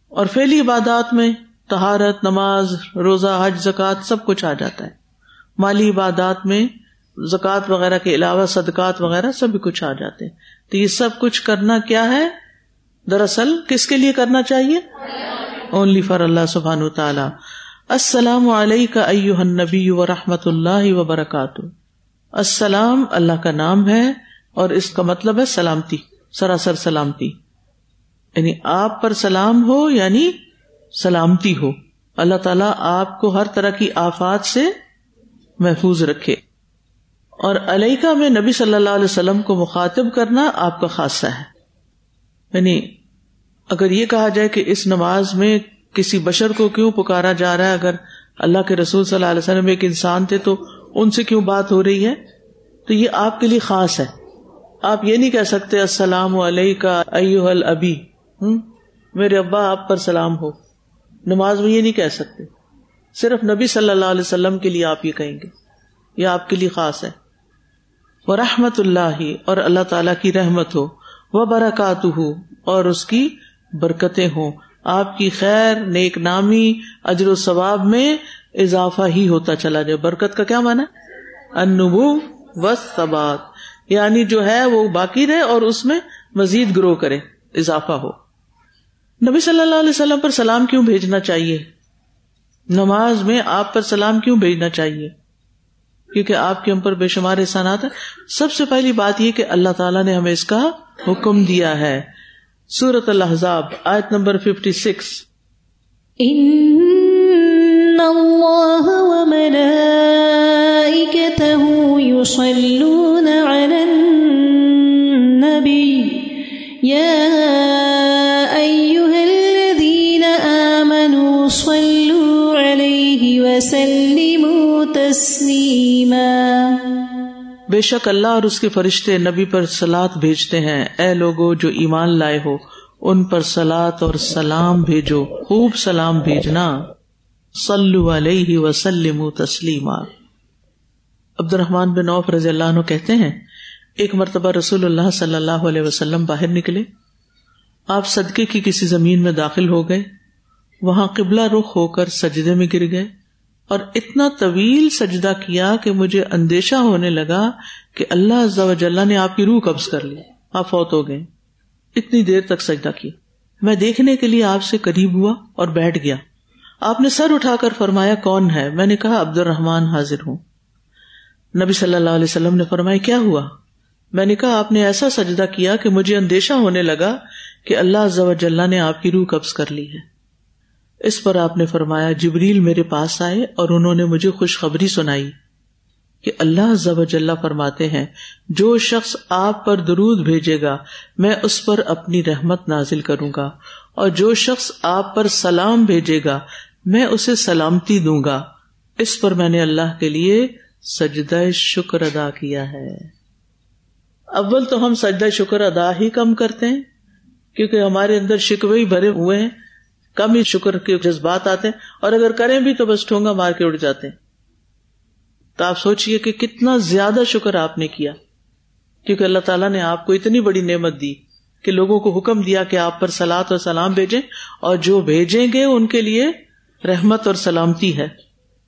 اور فعلی عبادات میں طہارت، نماز، روزہ، حج، زکوٰۃ سب کچھ آ جاتا ہے. مالی عبادات میں زکوٰۃ وغیرہ کے علاوہ صدقات وغیرہ سب کچھ آ جاتے ہیں. تو یہ سب کچھ کرنا کیا ہے؟ دراصل کس کے لیے کرنا چاہیے؟ اونلی فار اللہ سبحانہ وتعالی. السلام علیک ایھا النبی ورحمۃ اللہ وبرکاتہ. السلام اللہ کا نام ہے اور اس کا مطلب ہے سلامتی، سراسر سلامتی. یعنی آپ پر سلام ہو یعنی سلامتی ہو. اللہ تعالیٰ آپ کو ہر طرح کی آفات سے محفوظ رکھے. اور علیکہ میں نبی صلی اللہ علیہ وسلم کو مخاطب کرنا آپ کا خاصہ ہے. یعنی اگر یہ کہا جائے کہ اس نماز میں کسی بشر کو کیوں پکارا جا رہا ہے، اگر اللہ کے رسول صلی اللہ علیہ وسلم ایک انسان تھے تو ان سے کیوں بات ہو رہی ہے، تو یہ آپ کے لیے خاص ہے. آپ یہ نہیں کہہ سکتے السلام علیکہ ایھا الابی، میرے ابا آپ پر سلام ہو. نماز میں یہ نہیں کہہ سکتے. صرف نبی صلی اللہ علیہ وسلم کے لیے آپ یہ کہیں گے، یہ آپ کے لیے خاص ہے. ورحمۃ اللہ، اور اللہ تعالیٰ کی رحمت ہو. وبرکاتہ، اور اس کی برکتیں ہوں. آپ کی خیر، نیک نامی، اجر و ثواب میں اضافہ ہی ہوتا چلا جائے. برکت کا کیا معنی ہے؟ النمو والثبات، یعنی جو ہے وہ باقی رہے اور اس میں مزید گرو کرے، اضافہ ہو. نبی صلی اللہ علیہ وسلم پر سلام کیوں بھیجنا چاہیے؟ نماز میں آپ پر سلام کیوں بھیجنا چاہیے؟ کیونکہ آپ کے ہم پر بے شمار احسانات ہیں. سب سے پہلی بات یہ کہ اللہ تعالیٰ نے ہمیں اس کا حکم دیا ہے. سورۃ الاحزاب آیت نمبر چھپن. ان اللہ وملائکتہ یصلون علی النبی یا ایھا الذین آمنوا صلوا علیہ وسلموا تسلیما. بے شک اللہ اور اس کے فرشتے نبی پر صلات بھیجتے ہیں. اے لوگو جو ایمان لائے ہو ان پر صلات اور سلام بھیجو، خوب سلام بھیجنا. صلو علیہ وسلموا تسلیما. عبد الرحمن بن عوف رضی اللہ عنہ کہتے ہیں ایک مرتبہ رسول اللہ صلی اللہ علیہ وسلم باہر نکلے. آپ صدقے کی کسی زمین میں داخل ہو گئے، وہاں قبلہ رخ ہو کر سجدے میں گر گئے اور اتنا طویل سجدہ کیا کہ مجھے اندیشہ ہونے لگا کہ اللہ عز و جل نے آپ کی روح قبض کر لی، آپ فوت ہو گئے. اتنی دیر تک سجدہ کیا. میں دیکھنے کے لیے آپ سے قریب ہوا اور بیٹھ گیا. آپ نے سر اٹھا کر فرمایا کون ہے؟ میں نے کہا عبد الرحمن حاضر ہوں. نبی صلی اللہ علیہ وسلم نے فرمایا کیا ہوا؟ میں نے کہا آپ نے ایسا سجدہ کیا کہ مجھے اندیشہ ہونے لگا کہ اللہ عز و جل نے آپ کی روح قبض کر لی ہے. اس پر آپ نے فرمایا جبریل میرے پاس آئے اور انہوں نے مجھے خوشخبری سنائی کہ اللہ عز و جل فرماتے ہیں جو شخص آپ پر درود بھیجے گا میں اس پر اپنی رحمت نازل کروں گا، اور جو شخص آپ پر سلام بھیجے گا میں اسے سلامتی دوں گا. اس پر میں نے اللہ کے لیے سجدہ شکر ادا کیا ہے. اول تو ہم سجدہ شکر ادا ہی کم کرتے ہیں کیونکہ ہمارے اندر شکوے ہی بھرے ہوئے ہیں، کم ہی شکر کے جذبات آتے ہیں، اور اگر کریں بھی تو بس ٹھونگا مار کے اڑ جاتے ہیں. تو آپ سوچئے کہ کتنا زیادہ شکر آپ نے کیا، کیونکہ اللہ تعالیٰ نے آپ کو اتنی بڑی نعمت دی کہ لوگوں کو حکم دیا کہ آپ پر صلات اور سلام بھیجیں، اور جو بھیجیں گے ان کے لیے رحمت اور سلامتی ہے.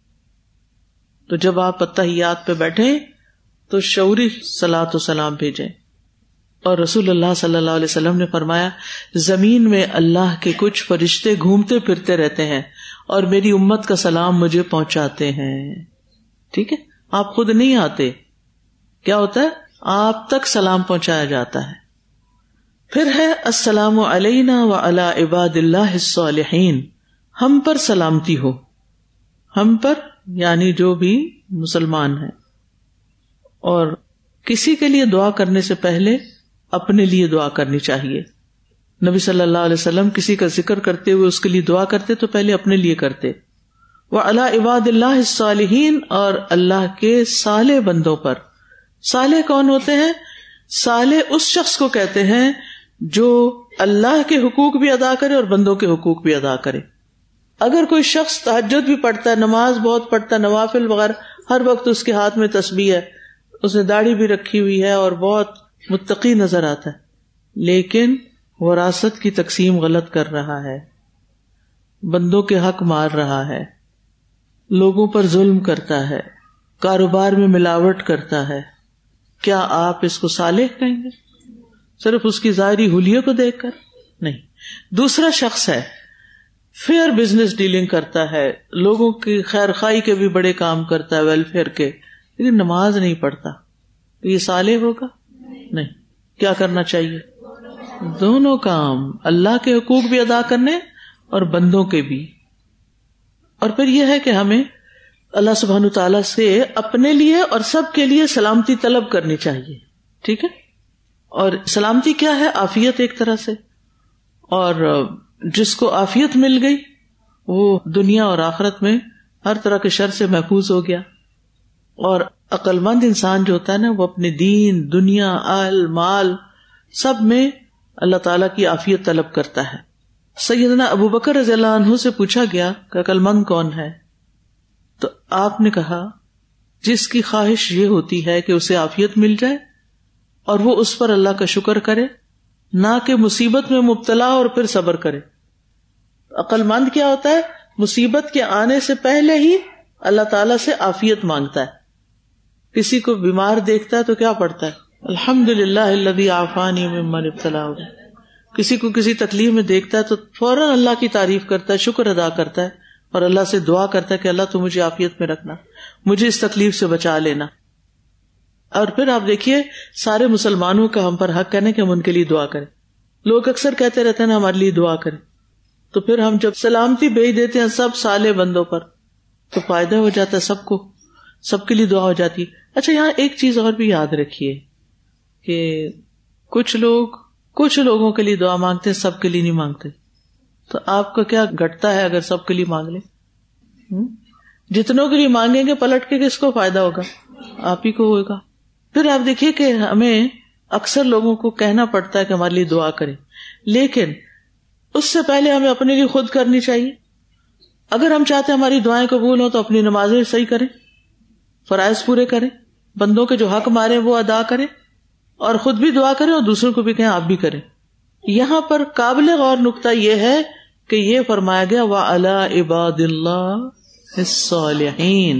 تو جب آپ اتحیات پہ بیٹھیں تو شعوری صلات و سلام بھیجیں. اور رسول اللہ صلی اللہ علیہ وسلم نے فرمایا زمین میں اللہ کے کچھ فرشتے گھومتے پھرتے رہتے ہیں اور میری امت کا سلام مجھے پہنچاتے ہیں. ٹھیک ہے، آپ خود نہیں آتے، کیا ہوتا ہے آپ تک سلام پہنچایا جاتا ہے. پھر ہے السلام علینا وعلی عباد اللہ الصالحین، ہم پر سلامتی ہو، ہم پر یعنی جو بھی مسلمان ہیں. اور کسی کے لیے دعا کرنے سے پہلے اپنے لیے دعا کرنی چاہیے. نبی صلی اللہ علیہ وسلم کسی کا ذکر کرتے ہوئے اس کے لیے دعا کرتے تو پہلے اپنے لیے کرتے. وعلی عباد اللہ الصالحین، اور اللہ کے صالح بندوں پر. صالح کون ہوتے ہیں؟ صالح اس شخص کو کہتے ہیں جو اللہ کے حقوق بھی ادا کرے اور بندوں کے حقوق بھی ادا کرے. اگر کوئی شخص تہجد بھی پڑھتا ہے، نماز بہت پڑھتا ہے، نوافل وغیرہ، ہر وقت اس کے ہاتھ میں تسبیح ہے، اس نے داڑھی بھی رکھی ہوئی ہے اور بہت متقی نظر آتا ہے، لیکن وراثت کی تقسیم غلط کر رہا ہے، بندوں کے حق مار رہا ہے، لوگوں پر ظلم کرتا ہے، کاروبار میں ملاوٹ کرتا ہے، کیا آپ اس کو صالح کہیں گے صرف اس کی ظاہری حلیے کو دیکھ کر؟ نہیں. دوسرا شخص ہے فیئر بزنس ڈیلنگ کرتا ہے، لوگوں کی خیر خواہی کے بھی بڑے کام کرتا ہے، ویلفیئر کے، لیکن نماز نہیں پڑھتا، تو یہ صالح ہوگا؟ نہیں. کیا کرنا چاہیے؟ دونوں کام، اللہ کے حقوق بھی ادا کرنے اور بندوں کے بھی. اور پھر یہ ہے کہ ہمیں اللہ سبحانہ تعالیٰ سے اپنے لیے اور سب کے لیے سلامتی طلب کرنی چاہیے. ٹھیک ہے؟ اور سلامتی کیا ہے؟ عافیت ایک طرح سے. اور جس کو عافیت مل گئی وہ دنیا اور آخرت میں ہر طرح کے شر سے محفوظ ہو گیا. اور عقل مند انسان جو ہوتا ہے نا، وہ اپنے دین، دنیا، اہل، مال سب میں اللہ تعالیٰ کی عافیت طلب کرتا ہے. سیدنا ابو بکر رضی اللہ عنہ سے پوچھا گیا کہ عقل مند کون ہے؟ تو آپ نے کہا جس کی خواہش یہ ہوتی ہے کہ اسے عافیت مل جائے اور وہ اس پر اللہ کا شکر کرے، نہ کہ مصیبت میں مبتلا اور پھر صبر کرے. عقل مند کیا ہوتا ہے؟ مصیبت کے آنے سے پہلے ہی اللہ تعالیٰ سے عافیت مانگتا ہے. کسی کو بیمار دیکھتا ہے تو کیا پڑھتا ہے؟ الحمدللہ الذی عافانی ممن ابتلاہ. کسی کو کسی تکلیف میں دیکھتا ہے تو فوراً اللہ کی تعریف کرتا ہے، شکر ادا کرتا ہے اور اللہ سے دعا کرتا ہے کہ اللہ تو مجھے عافیت میں رکھنا، مجھے اس تکلیف سے بچا لینا. اور پھر آپ دیکھیے سارے مسلمانوں کا ہم پر حق ہے کہ ہم ان کے لیے دعا کریں. لوگ اکثر کہتے رہتے ہیں نا ہمارے لیے دعا کریں، تو پھر ہم جب سلامتی بھیج دیتے ہیں سب صالح بندوں پر تو فائدہ ہو جاتا ہے، سب کو، سب کے لیے دعا ہو جاتی ہے. اچھا یہاں ایک چیز اور بھی یاد رکھیے کہ کچھ لوگ کچھ لوگوں کے لیے دعا مانگتے ہیں، سب کے لیے نہیں مانگتے. تو آپ کا کیا گھٹتا ہے اگر سب کے لیے مانگ لیں؟ جتنوں کے لیے مانگیں گے پلٹ کے کس کو فائدہ ہوگا؟ آپ ہی کو ہوگا. پھر آپ دیکھیے کہ ہمیں اکثر لوگوں کو کہنا پڑتا ہے کہ ہمارے لیے دعا کریں، لیکن اس سے پہلے ہمیں اپنے لیے خود کرنی چاہیے. اگر ہم چاہتے ہیں ہماری دعائیں قبول ہوں تو اپنی نمازیں صحیح کریں، فرائض پورے کریں، بندوں کے جو حق مارے وہ ادا کریں، اور خود بھی دعا کریں اور دوسروں کو بھی کہیں آپ بھی کریں. یہاں پر قابل غور نقطہ یہ ہے کہ یہ فرمایا گیا وَعَلَىٰ عِبَادِ اللَّهِ الصَّالِحِينَ،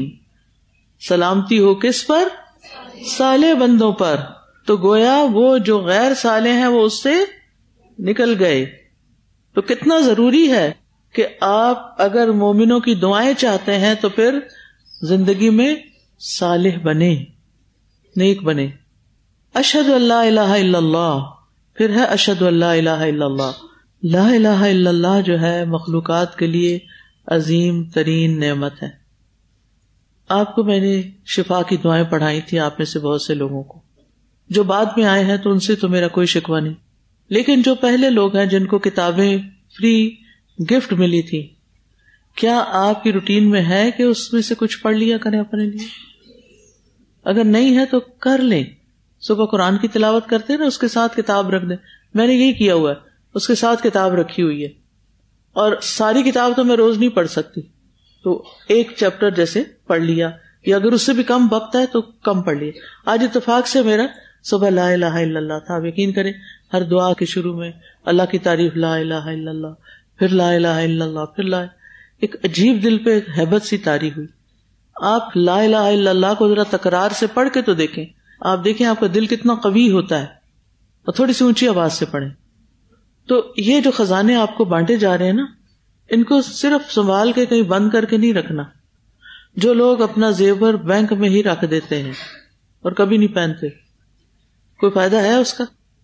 سلامتی ہو کس پر؟ صالح بندوں پر. تو گویا وہ جو غیر صالح ہیں وہ اس سے نکل گئے. تو کتنا ضروری ہے کہ آپ اگر مومنوں کی دعائیں چاہتے ہیں تو پھر زندگی میں صالح بنے، نیک بنے. اشہد ان لا الہ الا اللہ، پھر ہے اشہد ان لا الہ الا اللہ. لا الہ الا اللہ جو ہے مخلوقات کے لیے عظیم ترین نعمت ہے. آپ کو میں نے شفا کی دعائیں پڑھائی تھی، آپ میں سے بہت سے لوگوں کو. جو بعد میں آئے ہیں تو ان سے تو میرا کوئی شکوہ نہیں، لیکن جو پہلے لوگ ہیں جن کو کتابیں فری گفٹ ملی تھی، کیا آپ کی روٹین میں ہے کہ اس میں سے کچھ پڑھ لیا کریں اپنے لیے؟ اگر نہیں ہے تو کر لیں. صبح قرآن کی تلاوت کرتے ہیں نا، اس کے ساتھ کتاب رکھ دیں. میں نے یہی کیا ہوا ہے، اس کے ساتھ کتاب رکھی ہوئی ہے. اور ساری کتاب تو میں روز نہیں پڑھ سکتی، تو ایک چیپٹر جیسے پڑھ لیا، یا اگر اس سے بھی کم وقت ہے تو کم پڑھ لیا. آج اتفاق سے میرا صبح لا الہ الا اللہ تھا. آپ یقین کریں ہر دعا کے شروع میں اللہ کی تعریف، لا الہ الا اللہ، پھر لا الہ الا اللہ، پھر لا. ایک عجیب دل پہ ہیبت سی طاری ہوئی. آپ لا الہ الا اللہ کو ذرا تکرار سے پڑھ کے تو دیکھیں، آپ دیکھیں آپ کا دل کتنا قوی ہوتا ہے. اور تھوڑی سی اونچی آواز سے پڑھیں. تو یہ جو خزانے آپ کو بانٹے جا رہے ہیں نا، ان کو صرف سنبھال کے کہیں بند کر کے نہیں رکھنا. جو لوگ اپنا زیور بینک میں ہی رکھ دیتے ہیں اور کبھی نہیں پہنتے، کوئی فائدہ ہے اس کا؟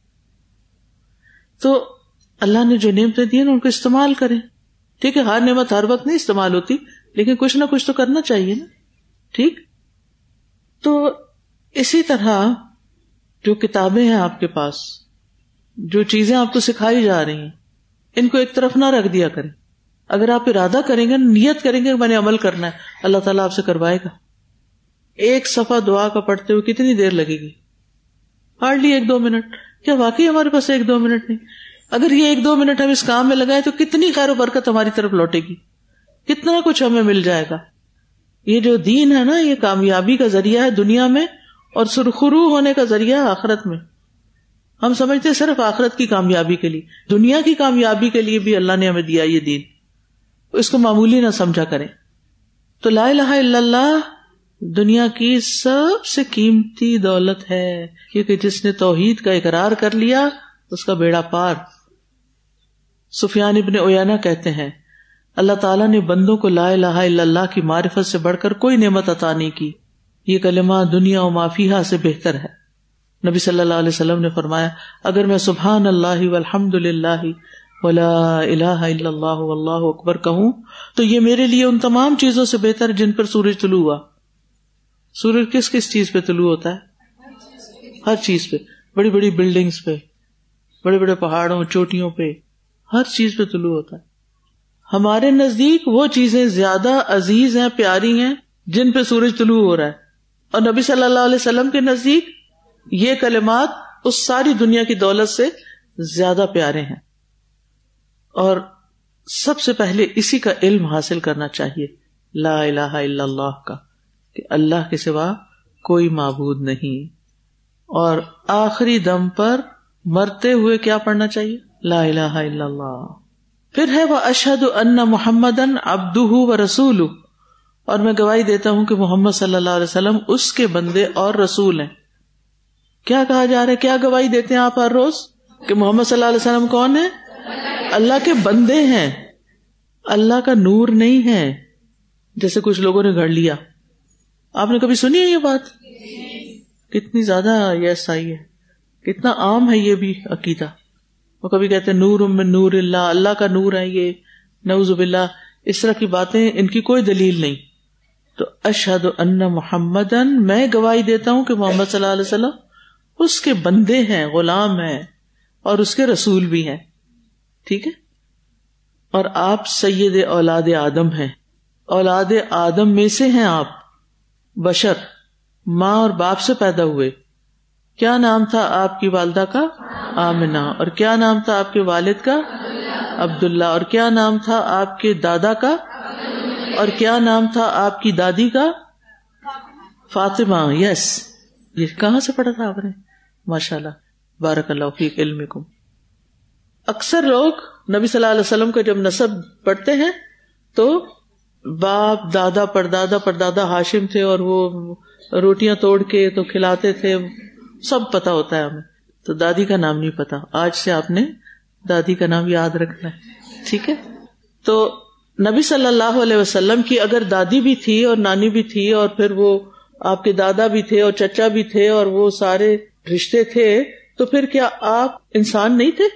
تو اللہ نے جو نعمتیں دی ہیں ان کو استعمال کریں. ٹھیک ہے، ہر نعمت ہر وقت نہیں استعمال ہوتی، لیکن کچھ نہ کچھ تو کرنا چاہیے نا. ٹھیک. تو اسی طرح جو کتابیں ہیں آپ کے پاس، جو چیزیں آپ کو سکھائی جا رہی ہیں، ان کو ایک طرف نہ رکھ دیا کریں. اگر آپ ارادہ کریں گے، نیت کریں گے کہ میں نے عمل کرنا ہے، اللہ تعالیٰ آپ سے کروائے گا. ایک صفحہ دعا کا پڑھتے ہوئے کتنی دیر لگے گی؟ ہارڈلی ایک دو منٹ. کیا واقعی ہمارے پاس ایک دو منٹ نہیں؟ اگر یہ ایک دو منٹ ہم اس کام میں لگائیں تو کتنی خیر و برکت ہماری طرف لوٹے گی، کتنا کچھ ہمیں مل جائے گا. یہ جو دین ہے نا، یہ کامیابی کا ذریعہ ہے دنیا میں اور سرخرو ہونے کا ذریعہ ہے آخرت میں. ہم سمجھتے ہیں صرف آخرت کی کامیابی کے لیے، دنیا کی کامیابی کے لیے بھی اللہ نے ہمیں دیا یہ دین. اس کو معمولی نہ سمجھا کریں. تو لا الہ الا اللہ دنیا کی سب سے قیمتی دولت ہے، کیونکہ جس نے توحید کا اقرار کر لیا اس کا بیڑا پار. سفیان ابن عیینہ کہتے ہیں اللہ تعالیٰ نے بندوں کو لا الہ الا اللہ کی معرفت سے بڑھ کر کوئی نعمت عطا نہیں کی. یہ کلمہ دنیا و ما فیہا سے بہتر ہے. نبی صلی اللہ علیہ وسلم نے فرمایا اگر میں سبحان اللہ والحمد للہ ولا الہ الا اللہ واللہ اکبر کہوں تو یہ میرے لیے ان تمام چیزوں سے بہتر جن پر سورج طلوع ہوا. سورج کس کس چیز پہ طلوع ہوتا ہے؟ ہر چیز پہ، بڑی بڑی بلڈنگز پہ، بڑے بڑے پہاڑوں چوٹیوں پہ، ہر چیز پہ طلوع ہوتا ہے. ہمارے نزدیک وہ چیزیں زیادہ عزیز ہیں، پیاری ہیں جن پہ سورج طلوع ہو رہا ہے، اور نبی صلی اللہ علیہ وسلم کے نزدیک یہ کلمات اس ساری دنیا کی دولت سے زیادہ پیارے ہیں. اور سب سے پہلے اسی کا علم حاصل کرنا چاہیے، لا الہ الا اللہ کا، کہ اللہ کے سوا کوئی معبود نہیں. اور آخری دم پر مرتے ہوئے کیا پڑھنا چاہیے؟ لا الہ الا اللہ. پھر ہے وَأَشْهَدُ أَنَّ مُحَمَّدًا عَبْدُهُ وَرَسُولُهُ، اور میں گواہی دیتا ہوں کہ محمد صلی اللہ علیہ وسلم اس کے بندے اور رسول ہیں. کیا کہا جا رہا ہے؟ کیا گواہی دیتے ہیں آپ ہر روز؟ کہ محمد صلی اللہ علیہ وسلم کون ہے؟ اللہ کے بندے ہیں، اللہ کا نور نہیں ہے جیسے کچھ لوگوں نے گھڑ لیا. آپ نے کبھی سنی ہے یہ بات؟ کتنی زیادہ یس آئی ہے، کتنا عام ہے یہ بھی عقیدہ. وہ کبھی کہتے ہیں نور من نور اللہ، اللہ کا نور ہے یہ، نعوذ باللہ. اس طرح کی باتیں ان کی کوئی دلیل نہیں. تو اشہد ان محمدن، میں گواہی دیتا ہوں کہ محمد صلی اللہ علیہ وسلم اس کے بندے ہیں، غلام ہیں، اور اس کے رسول بھی ہیں. ٹھیک ہے. اور آپ سید اولاد آدم ہیں، اولاد آدم میں سے ہیں آپ، بشر، ماں اور باپ سے پیدا ہوئے. کیا نام تھا آپ کی والدہ کا؟ آمنہ. اور کیا نام تھا آپ کے والد کا؟ عبداللہ. اور کیا نام تھا آپ کے دادا کا؟ اور کیا نام تھا آپ کی دادی کا؟ فاطمہ. یس. یہ کہاں سے پڑھا تھا آپ نے؟ ماشاءاللہ، بارک اللہ فیک علمکم. اکثر لوگ نبی صلی اللہ علیہ وسلم کا جب نسب پڑھتے ہیں تو باپ، دادا، پردادا پردادا ہاشم تھے اور وہ روٹیاں توڑ کے تو کھلاتے تھے، سب پتا ہوتا ہے ہمیں. تو دادی کا نام نہیں پتا. آج سے آپ نے دادی کا نام یاد رکھنا ہے. ٹھیک ہے. تو نبی صلی اللہ علیہ وسلم کی اگر دادی بھی تھی اور نانی بھی تھی اور پھر وہ آپ کے دادا بھی تھے اور چچا بھی تھے اور وہ سارے رشتے تھے، تو پھر کیا آپ انسان نہیں تھے؟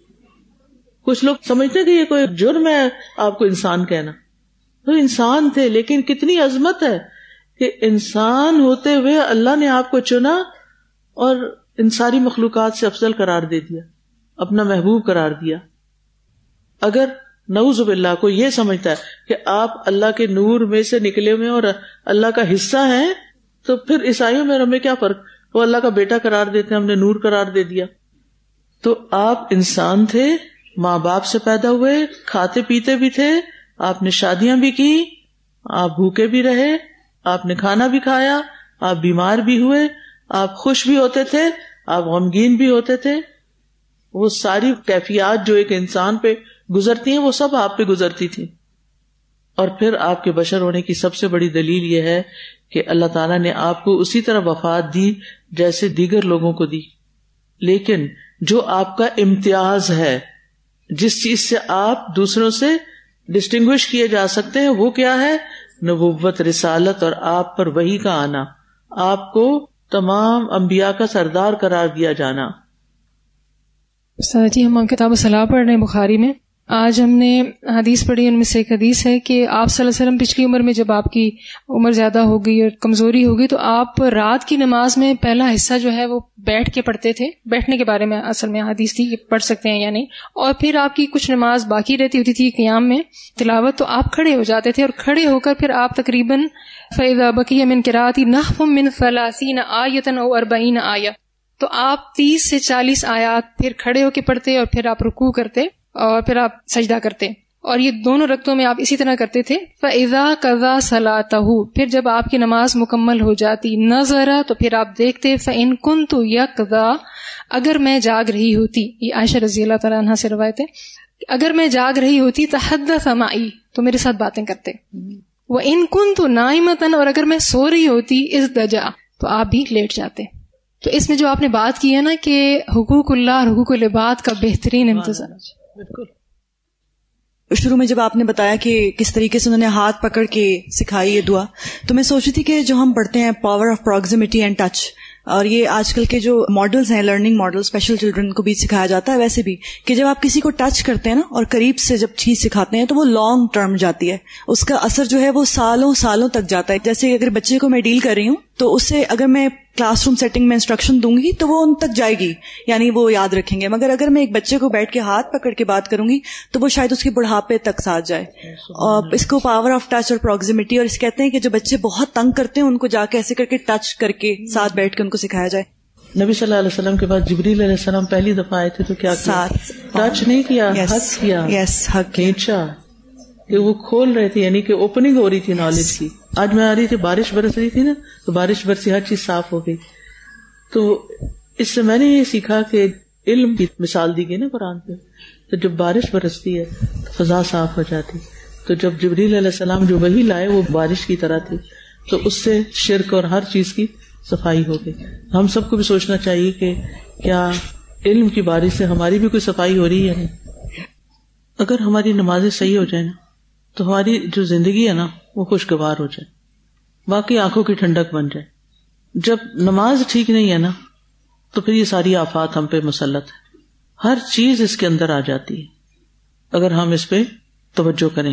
کچھ لوگ سمجھتے کہ یہ کوئی جرم ہے آپ کو انسان کہنا. تو انسان تھے، لیکن کتنی عظمت ہے کہ انسان ہوتے ہوئے اللہ نے آپ کو چنا اور ان ساری مخلوقات سے افضل قرار دے دیا، اپنا محبوب قرار دیا. اگر نعوذ باللہ کو یہ سمجھتا ہے کہ آپ اللہ کے نور میں سے نکلے ہوئے اور اللہ کا حصہ ہیں، تو پھر عیسائیوں میں ہمیں کیا فرق؟ وہ اللہ کا بیٹا قرار دیتے ہیں، ہم نے نور قرار دے دیا. تو آپ انسان تھے، ماں باپ سے پیدا ہوئے، کھاتے پیتے بھی تھے، آپ نے شادیاں بھی کی، آپ بھوکے بھی رہے، آپ نے کھانا بھی کھایا، آپ بیمار بھی ہوئے، آپ خوش بھی ہوتے تھے، آپ غمگین بھی ہوتے تھے. وہ ساری کیفیات جو ایک انسان پہ گزرتی ہیں وہ سب آپ پہ گزرتی تھی. اور پھر آپ کے بشر ہونے کی سب سے بڑی دلیل یہ ہے کہ اللہ تعالیٰ نے آپ کو اسی طرح وفات دی جیسے دیگر لوگوں کو دی. لیکن جو آپ کا امتیاز ہے، جس چیز سے آپ دوسروں سے ڈسٹنگوش کیے جا سکتے ہیں، وہ کیا ہے؟ نبوت، رسالت، اور آپ پر وحی کا آنا، آپ کو تمام انبیاء کا سردار قرار دیا جانا. استاد جی، ہم کتاب الصلاح پڑھ رہے ہیں بخاری میں. آج ہم نے حدیث پڑھی، ان میں سے ایک حدیث ہے کہ آپ صلی اللہ علیہ وسلم پچھلی عمر میں جب آپ کی عمر زیادہ ہو گئی اور کمزوری ہو گئی تو آپ رات کی نماز میں پہلا حصہ جو ہے وہ بیٹھ کے پڑھتے تھے. بیٹھنے کے بارے میں اصل میں حدیث تھی کہ پڑھ سکتے ہیں یا نہیں. اور پھر آپ کی کچھ نماز باقی رہتی ہوتی تھی قیام میں تلاوت، تو آپ کھڑے ہو جاتے تھے، اور کھڑے ہو کر پھر آپ تقریباً فَإِذَا بَقِيَ مِنْ قِرَاءَتِي نَحْوٌ مِنْ ثَلَاثِينَ آیَةً أَوْ أَرْبَعِينَ آیَةً، تو آپ تیس سے چالیس آیات پھر کھڑے ہو کے پڑھتے اور پھر آپ رکوع کرتے اور پھر آپ سجدہ کرتے. اور یہ دونوں رکعتوں میں آپ اسی طرح کرتے تھے. فَإِذَا قَضَى صَلَاتَهُ، پھر جب آپ کی نماز مکمل ہو جاتی، نظر، تو پھر آپ دیکھتے، فَإِن كُنتُ يَقْضَى، اگر میں جاگ رہی ہوتی. یہ عائشہ رضی اللہ تعالیٰ عنہا سے روایت ہے، اگر میں جاگ رہی ہوتی، تحدث معی، تو میرے ساتھ باتیں کرتے. وَإِن كُنتُ نَائِمَةً، اور اگر میں سو رہی ہوتی، اضطجع، تو آپ بھی لیٹ جاتے. تو اس میں جو آپ نے بات کی ہے نا کہ حقوق اللہ اور حقوق العباد کا بہترین انتظام. بالکل. شروع میں جب آپ نے بتایا کہ کس طریقے سے انہوں نے ہاتھ پکڑ کے سکھائی یہ دعا، تو میں سوچ رہی تھی کہ جو ہم پڑھتے ہیں power of proximity and touch, اور یہ آج کل کے جو ماڈلز ہیں، لرننگ ماڈل، اسپیشل چلڈرن کو بھی سکھایا جاتا ہے ویسے بھی، کہ جب آپ کسی کو ٹچ کرتے ہیں نا اور قریب سے جب چیز سکھاتے ہیں تو وہ لانگ ٹرم جاتی ہے، اس کا اثر جو ہے وہ سالوں سالوں تک جاتا ہے. جیسے اگر بچے کو میں ڈیل کر رہی ہوں تو اس سے اگر میں کلاس روم سیٹنگ میں انسٹرکشن دوں گی تو وہ ان تک جائے گی، یعنی وہ یاد رکھیں گے. مگر اگر میں ایک بچے کو بیٹھ کے ہاتھ پکڑ کے بات کروں گی تو وہ شاید اس کے بڑھاپے تک ساتھ جائے. اور اس کو پاور آف ٹچ اور پروگزیمٹی، اور اس کہتے ہیں کہ جو بچے بہت تنگ کرتے ہیں ان کو جا کے ایسے کر کے ٹچ کر کے ساتھ بیٹھ کے ان کو سکھایا جائے. نبی صلی اللہ علیہ وسلم کے بعد جبریل علیہ السلام پہلی دفعہ آئے تھے تو کیا کیا؟ ٹچ نہیں کیا، حق کیا، یس حق کھینچا، کہ وہ کھول رہے تھے، یعنی کہ اوپننگ ہو رہی تھی نالج کی. آج میں آ رہی تھی، بارش برس رہی تھی نا، تو بارش برسی ہر چیز صاف ہو گئی. تو اس سے میں نے یہ سیکھا کہ علم کی مثال دی گئی نا قرآن پہ، تو جب بارش برستی ہے تو فضا صاف ہو جاتی. تو جب جبریل علیہ السلام جو وحی لائے وہ بارش کی طرح تھی، تو اس سے شرک اور ہر چیز کی صفائی ہو گئی. ہم سب کو بھی سوچنا چاہیے کہ کیا علم کی بارش سے ہماری بھی کوئی صفائی ہو رہی ہے نہیں. اگر ہماری نمازیں صحیح ہو جائیں نا تو ہماری جو زندگی ہے نا وہ خوشگوار ہو جائے، باقی آنکھوں کی ٹھنڈک بن جائے. جب نماز ٹھیک نہیں ہے نا تو پھر یہ ساری آفات ہم پہ مسلط ہے، ہر چیز اس کے اندر آ جاتی ہے اگر ہم اس پہ توجہ کریں.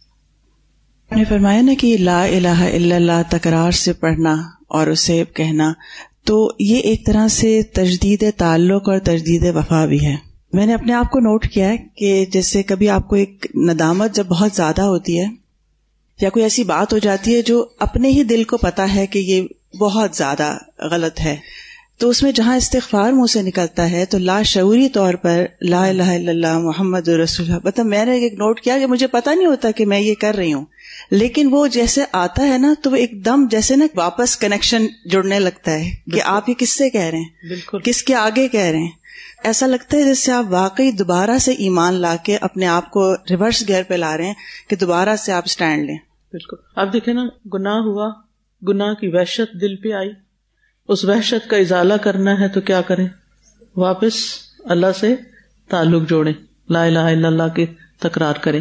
نے فرمایا نا کہ لا الہ الا اللہ تکرار سے پڑھنا اور اسے کہنا، تو یہ ایک طرح سے تجدید تعلق اور تجدید وفا بھی ہے. میں نے اپنے آپ کو نوٹ کیا ہے کہ جیسے کبھی آپ کو ایک ندامت جب بہت زیادہ ہوتی ہے یا کوئی ایسی بات ہو جاتی ہے جو اپنے ہی دل کو پتا ہے کہ یہ بہت زیادہ غلط ہے، تو اس میں جہاں استغفار منہ سے نکلتا ہے تو لا شعوری طور پر لا الہ الا اللہ محمد رسول اللہ، مطلب میں نے ایک نوٹ کیا کہ مجھے پتا نہیں ہوتا کہ میں یہ کر رہی ہوں، لیکن وہ جیسے آتا ہے نا تو وہ ایک دم جیسے نا واپس کنیکشن جڑنے لگتا ہے کہ آپ یہ کس سے کہہ رہے ہیں، بالکل کس کے آگے کہہ رہے ہیں. ایسا لگتا ہے جیسے آپ واقعی دوبارہ سے ایمان لا کے اپنے آپ کو ریورس گیئر پہ لا رہے ہیں کہ دوبارہ سے آپ سٹینڈ لیں. بالکل. آپ دیکھیں نا، گناہ ہوا، گناہ کی وحشت دل پہ آئی، اس وحشت کا ازالہ کرنا ہے تو کیا کریں؟ واپس اللہ سے تعلق جوڑیں، لا الہ الا اللہ کی تکرار کریں.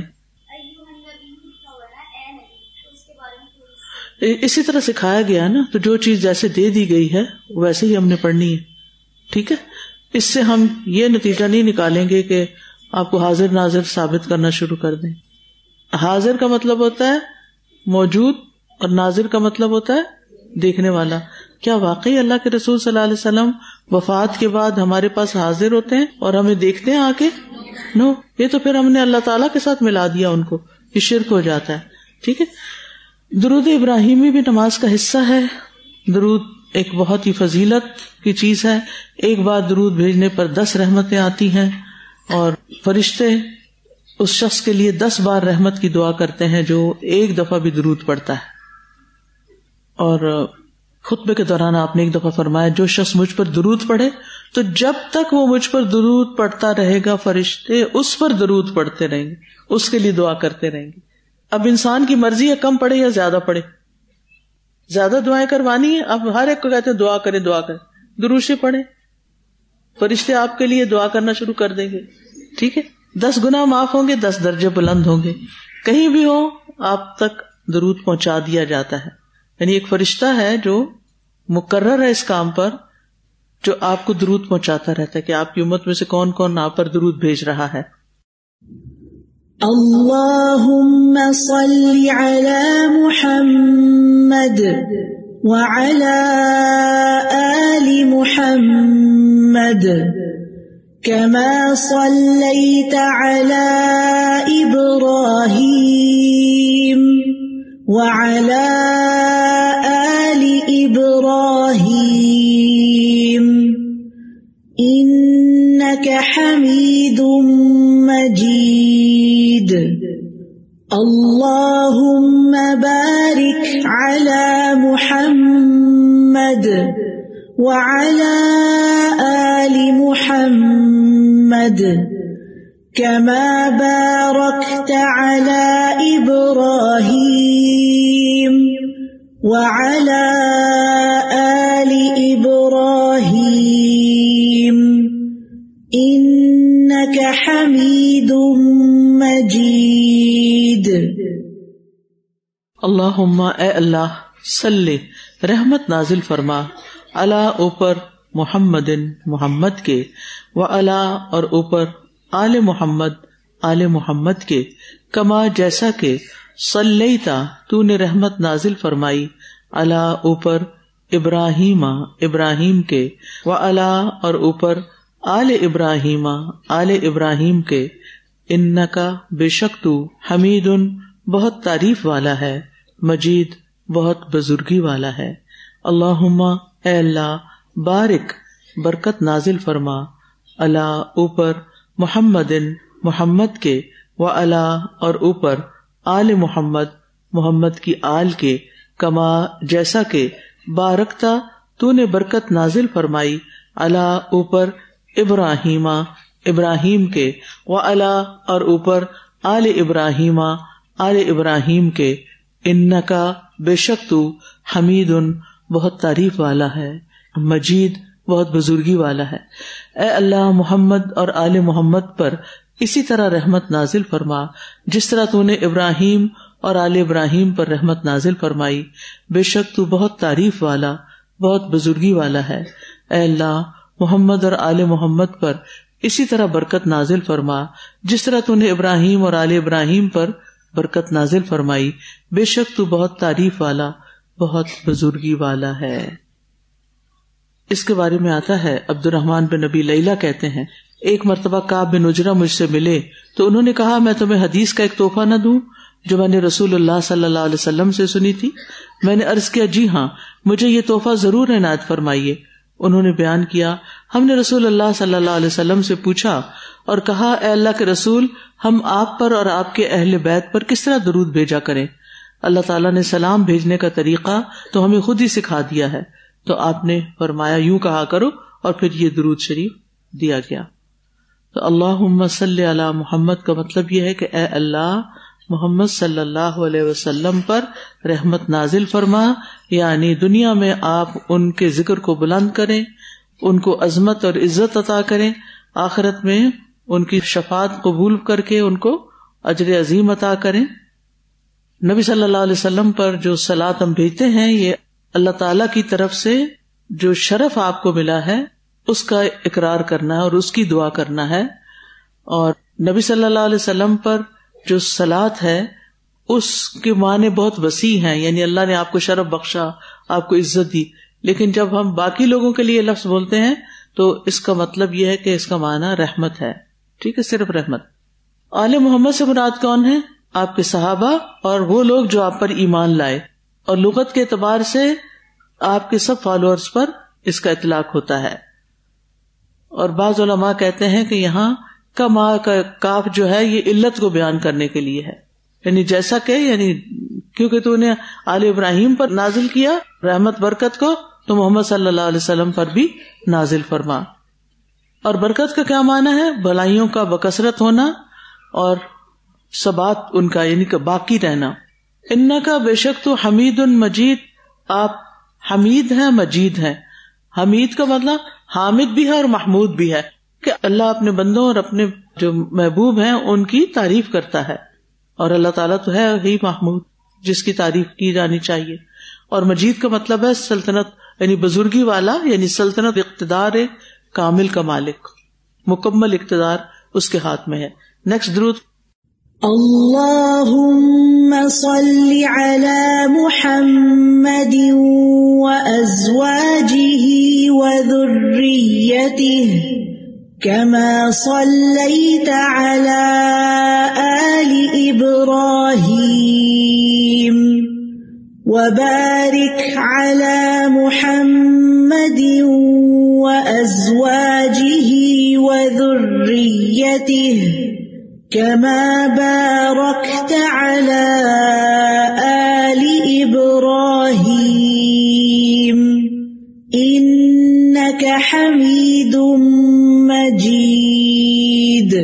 اسی طرح سکھایا گیا نا، تو جو چیز جیسے دے دی گئی ہے ویسے ہی ہم نے پڑھنی ہے. ٹھیک ہے، اس سے ہم یہ نتیجہ نہیں نکالیں گے کہ آپ کو حاضر ناظر ثابت کرنا شروع کر دیں. حاضر کا مطلب ہوتا ہے موجود اور ناظر کا مطلب ہوتا ہے دیکھنے والا. کیا واقعی اللہ کے رسول صلی اللہ علیہ وسلم وفات کے بعد ہمارے پاس حاضر ہوتے ہیں اور ہمیں دیکھتے ہیں آ کے؟ نو، یہ تو پھر ہم نے اللہ تعالیٰ کے ساتھ ملا دیا ان کو، یہ شرک ہو جاتا ہے. ٹھیک ہے. درود ابراہیمی بھی نماز کا حصہ ہے. درود ایک بہت ہی فضیلت کی چیز ہے. ایک بار درود بھیجنے پر دس رحمتیں آتی ہیں، اور فرشتے اس شخص کے لیے دس بار رحمت کی دعا کرتے ہیں جو ایک دفعہ بھی درود پڑھتا ہے. اور خطبے کے دوران آپ نے ایک دفعہ فرمایا جو شخص مجھ پر درود پڑھے تو جب تک وہ مجھ پر درود پڑھتا رہے گا فرشتے اس پر درود پڑھتے رہیں گے، اس کے لیے دعا کرتے رہیں گے. اب انسان کی مرضی ہے کم پڑھے یا زیادہ پڑھے. زیادہ دعائیں کروانی ہے، اب ہر ایک کو کہتے ہیں دعا کرے دعا کرے، درود سے پڑھے، فرشتے آپ کے لیے دعا کرنا شروع کر دیں گے. ٹھیک ہے، دس گناہ معاف ہوں گے، دس درجے بلند ہوں گے. کہیں بھی ہو آپ تک درود پہنچا دیا جاتا ہے. یعنی ایک فرشتہ ہے جو مقرر ہے اس کام پر، جو آپ کو درود پہنچاتا رہتا ہے کہ آپ کی امت میں سے کون کون آپ پر درود بھیج رہا ہے. اللہم صل علی محمد وعلی آل محمد كما صليت على إبراهيم وعلى آل إبراهيم إنك حميد مجيد. محمد وعلى آل محمد كما باركت على إبراهيم وعلى آل إبراهيم إنك حميد مجيد. اللہم اے اللہ صلی رحمت نازل فرما علی اوپر محمد محمد کے وعلی اور اوپر آل محمد آل محمد کے کما جیسا کہ صلیتا تو نے رحمت نازل فرمائی علی اوپر ابراہیم ابراہیم کے وعلی اور اوپر آل ابراہیم آل ابراہیم کے انکا بے شک تو حمید بہت تعریف والا ہے مجید بہت بزرگی والا ہے. اللہم اے اللہ بارک برکت نازل فرما علی اوپر محمد محمد کے وعلی اور اوپر آل محمد محمد کی آل کے کما جیسا کہ بارکتا تو نے برکت نازل فرمائی علی اوپر ابراہیم ابراہیم کے وعلی اور اوپر آل ابراہیم آل ابراہیم کے انکا بے شک تو حمید بہت تعریف والا ہے مجید بہت بزرگی والا ہے. اے اللہ محمد اور آل محمد پر اسی طرح رحمت نازل فرما جس طرح تو نے ابراہیم اور آل ابراہیم پر رحمت نازل فرمائی. بے شک تو بہت تعریف والا بہت بزرگی والا ہے. اے اللہ محمد اور آل محمد پر اسی طرح برکت نازل فرما جس طرح تو نے ابراہیم اور آل ابراہیم پر برکت نازل فرمائی. بے شک تو بہت تعریف والا بہت بزرگی والا ہے. اس کے بارے میں آتا ہے عبد الرحمن بن نبی لیلہ کہتے ہیں ایک مرتبہ کعب بن عجرہ مجھ سے ملے تو انہوں نے کہا میں تمہیں حدیث کا ایک تحفہ نہ دوں جو میں نے رسول اللہ صلی اللہ علیہ وسلم سے سنی تھی. میں نے عرض کیا جی ہاں مجھے یہ تحفہ ضرور عنایت فرمائیے. انہوں نے بیان کیا ہم نے رسول اللہ صلی اللہ علیہ وسلم سے پوچھا اور کہا اے اللہ کے رسول ہم آپ پر اور آپ کے اہل بیت پر کس طرح درود بھیجا کریں. اللہ تعالیٰ نے سلام بھیجنے کا طریقہ تو ہمیں خود ہی سکھا دیا ہے. تو آپ نے فرمایا یوں کہا کرو اور پھر یہ درود شریف دیا گیا. تو اللہم صلی علی محمد کا مطلب یہ ہے کہ اے اللہ محمد صلی اللہ علیہ وسلم پر رحمت نازل فرما، یعنی دنیا میں آپ ان کے ذکر کو بلند کریں، ان کو عظمت اور عزت عطا کریں، آخرت میں ان کی شفاعت قبول کر کے ان کو اجر عظیم عطا کریں. نبی صلی اللہ علیہ وسلم پر جو صلاۃ ہم بھیجتے ہیں یہ اللہ تعالیٰ کی طرف سے جو شرف آپ کو ملا ہے اس کا اقرار کرنا ہے اور اس کی دعا کرنا ہے. اور نبی صلی اللہ علیہ وسلم پر جو صلاۃ ہے اس کے معنی بہت وسیع ہیں، یعنی اللہ نے آپ کو شرف بخشا، آپ کو عزت دی. لیکن جب ہم باقی لوگوں کے لیے لفظ بولتے ہیں تو اس کا مطلب یہ ہے کہ اس کا معنی رحمت ہے. ٹھیک ہے، صرف رحمت. آل محمد سے مراد کون ہے؟ آپ کے صحابہ اور وہ لوگ جو آپ پر ایمان لائے. اور لغت کے اعتبار سے آپ کے سب فالوورز پر اس کا اطلاق ہوتا ہے. اور بعض علماء کہتے ہیں کہ یہاں کما کا کاف جو ہے یہ علت کو بیان کرنے کے لیے ہے، یعنی جیسا کہ یعنی کیونکہ تو نے آل ابراہیم پر نازل کیا رحمت برکت کو تو محمد صلی اللہ علیہ وسلم پر بھی نازل فرما. اور برکت کا کیا معنی ہے؟ بھلائیوں کا بکثرت ہونا اور ثبات ان کا، یعنی کہ باقی رہنا. انکا بے شک تو حمید مجید، آپ حمید ہیں مجید ہیں. حمید کا مطلب حامد بھی ہے اور محمود بھی ہے کہ اللہ اپنے بندوں اور اپنے جو محبوب ہیں ان کی تعریف کرتا ہے، اور اللہ تعالیٰ تو ہے ہی محمود جس کی تعریف کی جانی چاہیے. اور مجید کا مطلب ہے سلطنت، یعنی بزرگی والا، یعنی سلطنت اقتدار کامل کا مالک، مکمل اقتدار اس کے ہاتھ میں ہے. نیکسٹ درود. اللہم صل علی محمد وازواجہ وذریتہ كما صليت على آل إبراهيم وبارك على محمد وأزواجه وذريته كما باركت على آل إبراهيم حميد مجيد.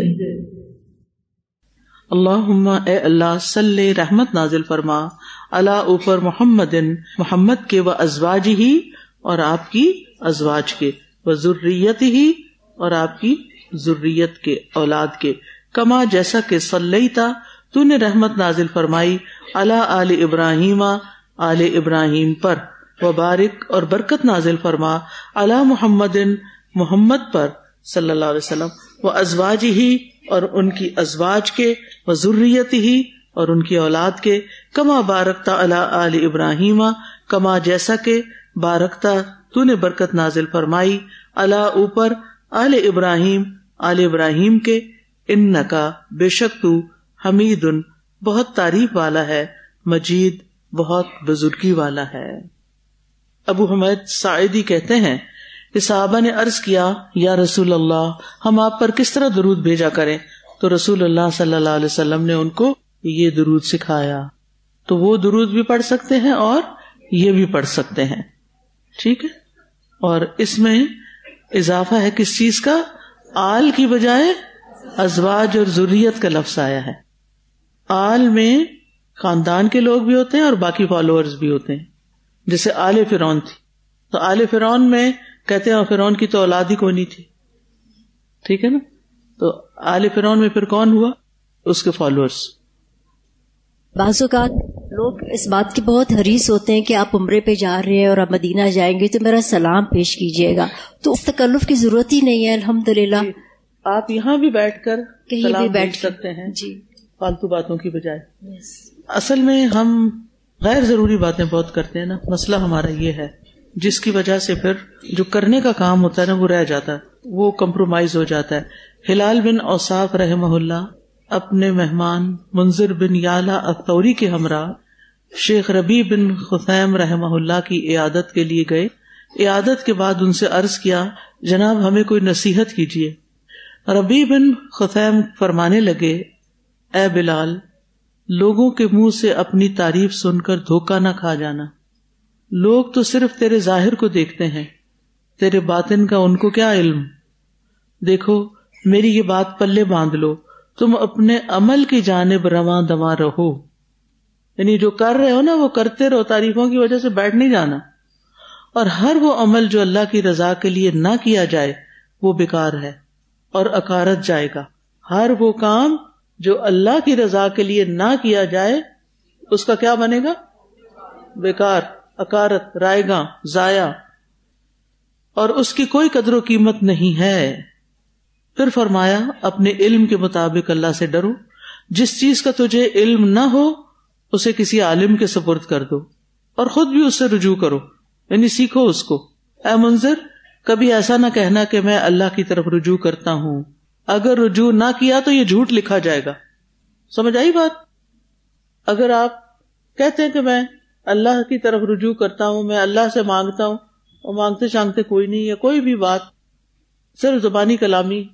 اللہم اے اللہ صلی رحمت نازل فرما علی اوپر محمد محمد کے و ازواجہ اور آپ کی ازواج کے و ذریتہ اور آپ کی ذریت کے اولاد کے کما جیسا کہ صلیتا تو نے رحمت نازل فرمائی علی آل ابراہیم آل ابراہیم پر وبارک اور برکت نازل فرما علی محمد محمد پر صلی اللہ علیہ وسلم و ازواجہ اور ان کی ازواج کے و ذریتہ اور ان کی اولاد کے کما بارکتا علی آل ابراہیم کما جیسا کہ بارکتا تو نے برکت نازل فرمائی علی اوپر آل ابراہیم آل ابراہیم کے انکا بے شک تو حمید بہت تعریف والا ہے مجید بہت بزرگی والا ہے. ابو حمید ساعدی کہتے ہیں کہ صحابہ نے عرض کیا یا رسول اللہ ہم آپ پر کس طرح درود بھیجا کریں، تو رسول اللہ صلی اللہ علیہ وسلم نے ان کو یہ درود سکھایا. تو وہ درود بھی پڑھ سکتے ہیں اور یہ بھی پڑھ سکتے ہیں. ٹھیک ہے. اور اس میں اضافہ ہے کس چیز کا؟ آل کی بجائے ازواج اور ذریت کا لفظ آیا ہے. آل میں خاندان کے لوگ بھی ہوتے ہیں اور باقی فالوورز بھی ہوتے ہیں. جیسے آل فرعون تھی تو آل فرعون میں کہتے ہیں فرعون کی تو اولاد ہی کوئی نہیں تھی. ٹھیک ہے نا. تو آل فرعون میں پھر کون ہوا؟ اس کے فالوورز. بعض اوقات لوگ اس بات کے بہت حریص ہوتے ہیں کہ آپ عمرے پہ جا رہے ہیں اور آپ مدینہ جائیں گے تو میرا سلام پیش کیجیے گا، تو اس تکلف کی ضرورت ہی نہیں ہے. الحمدللہ آپ یہاں بھی بیٹھ کر کہیں سلام بھی بیٹھ سکتے ہیں جی فالتو باتوں کی بجائے. yes. اصل میں ہم غیر ضروری باتیں بہت کرتے ہیں نا. مسئلہ ہمارا یہ ہے جس کی وجہ سے پھر جو کرنے کا کام ہوتا ہے نا وہ رہ جاتا ہے، وہ کمپرومائز ہو جاتا ہے. ہلال بن اوصاف رحمہ اللہ اپنے مہمان منذر بن یعلا الثوری کے ہمراہ شیخ ربیع بن خثیم رحمہ اللہ کی عیادت کے لیے گئے. عیادت کے بعد ان سے عرض کیا جناب ہمیں کوئی نصیحت کیجیے. ربیع بن خثیم فرمانے لگے اے بلال لوگوں کے منہ سے اپنی تعریف سن کر دھوکہ نہ کھا جانا. لوگ تو صرف تیرے ظاہر کو دیکھتے ہیں، تیرے باطن کا ان کو کیا علم. دیکھو میری یہ بات پلے باندھ لو، تم اپنے عمل کی جانب رواں دواں رہو. یعنی جو کر رہے ہو نا وہ کرتے رہو، تعریفوں کی وجہ سے بیٹھ نہیں جانا. اور ہر وہ عمل جو اللہ کی رضا کے لیے نہ کیا جائے وہ بیکار ہے اور اکارت جائے گا. ہر وہ کام جو اللہ کی رضا کے لیے نہ کیا جائے اس کا کیا بنے گا؟ بیکار، اکارت، رائے گاں، ضائع، اور اس کی کوئی قدر و قیمت نہیں ہے. پھر فرمایا اپنے علم کے مطابق اللہ سے ڈرو. جس چیز کا تجھے علم نہ ہو اسے کسی عالم کے سپرد کر دو اور خود بھی اس سے رجوع کرو، یعنی سیکھو اس کو. اے منذر کبھی ایسا نہ کہنا کہ میں اللہ کی طرف رجوع کرتا ہوں. اگر رجوع نہ کیا تو یہ جھوٹ لکھا جائے گا. سمجھ آئی بات؟ اگر آپ کہتے ہیں کہ میں اللہ کی طرف رجوع کرتا ہوں، میں اللہ سے مانگتا ہوں، اور مانگتے چانگتے کوئی نہیں ہے، کوئی بھی بات صرف زبانی کلامی،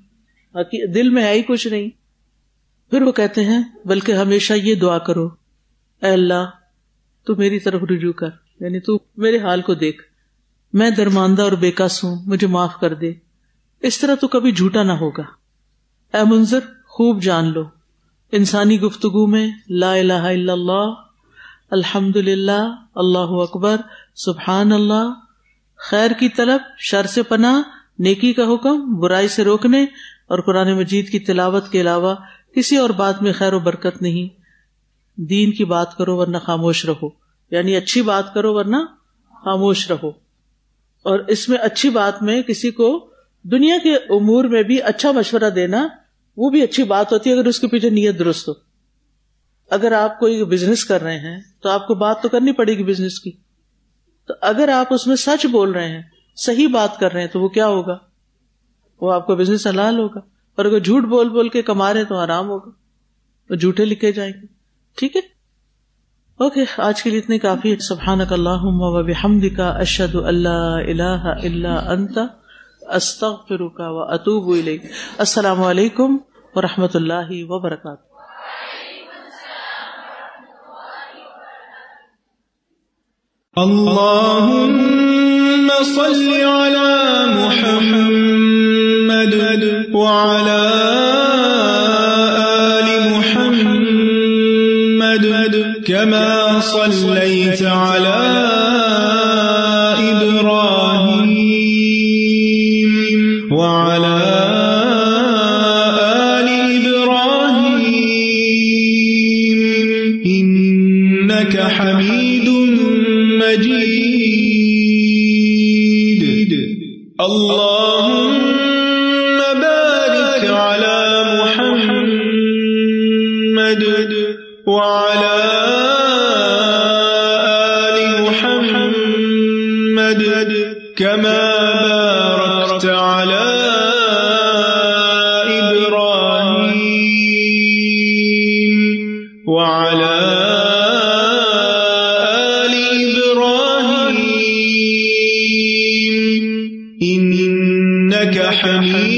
دل میں ہے ہی کچھ نہیں. پھر وہ کہتے ہیں بلکہ ہمیشہ یہ دعا کرو اے اللہ تو میری طرف رجوع کر، یعنی تو میرے حال کو دیکھ، میں درماندہ اور بے کس ہوں، مجھے معاف کر دے. اس طرح تو کبھی جھوٹا نہ ہوگا. اے منذر خوب جان لو انسانی گفتگو میں لا الہ الا اللہ، الحمد للہ، اللہ اکبر، سبحان اللہ، خیر کی طلب، شر سے پناہ، نیکی کا حکم، برائی سے روکنے اور قرآن مجید کی تلاوت کے علاوہ کسی اور بات میں خیر و برکت نہیں. دین کی بات کرو ورنہ خاموش رہو، یعنی اچھی بات کرو ورنہ خاموش رہو. اور اس میں اچھی بات میں کسی کو دنیا کے امور میں بھی اچھا مشورہ دینا وہ بھی اچھی بات ہوتی ہے اگر اس کے پیچھے نیت درست ہو. اگر آپ کوئی بزنس کر رہے ہیں تو آپ کو بات تو کرنی پڑے گی بزنس کی. تو اگر آپ اس میں سچ بول رہے ہیں، صحیح بات کر رہے ہیں، تو وہ کیا ہوگا؟ وہ آپ کا بزنس حلال ہوگا. اور اگر جھوٹ بول بول کے کما رہے ہیں تو حرام ہوگا، تو جھوٹے لکھے جائیں گے. ٹھیک ہے، اوکے. آج کے لیے اتنے کافی. سبحانک اللہم و بحمدک، اشہد ان لا الہ الا انت، استغفرک و اتوب الیک. السلام علیکم و رحمۃ اللہ وبرکاتہ. اللهم صل على محمد وعلى آل محمد كما صليت على إبراهيم وعلى آل إبراهيم إنك حميد مجيد. اللهم بارك على محمد وعلى آل محمد كما باركت على إبراهيم وعلى آل إبراهيم إنك حميد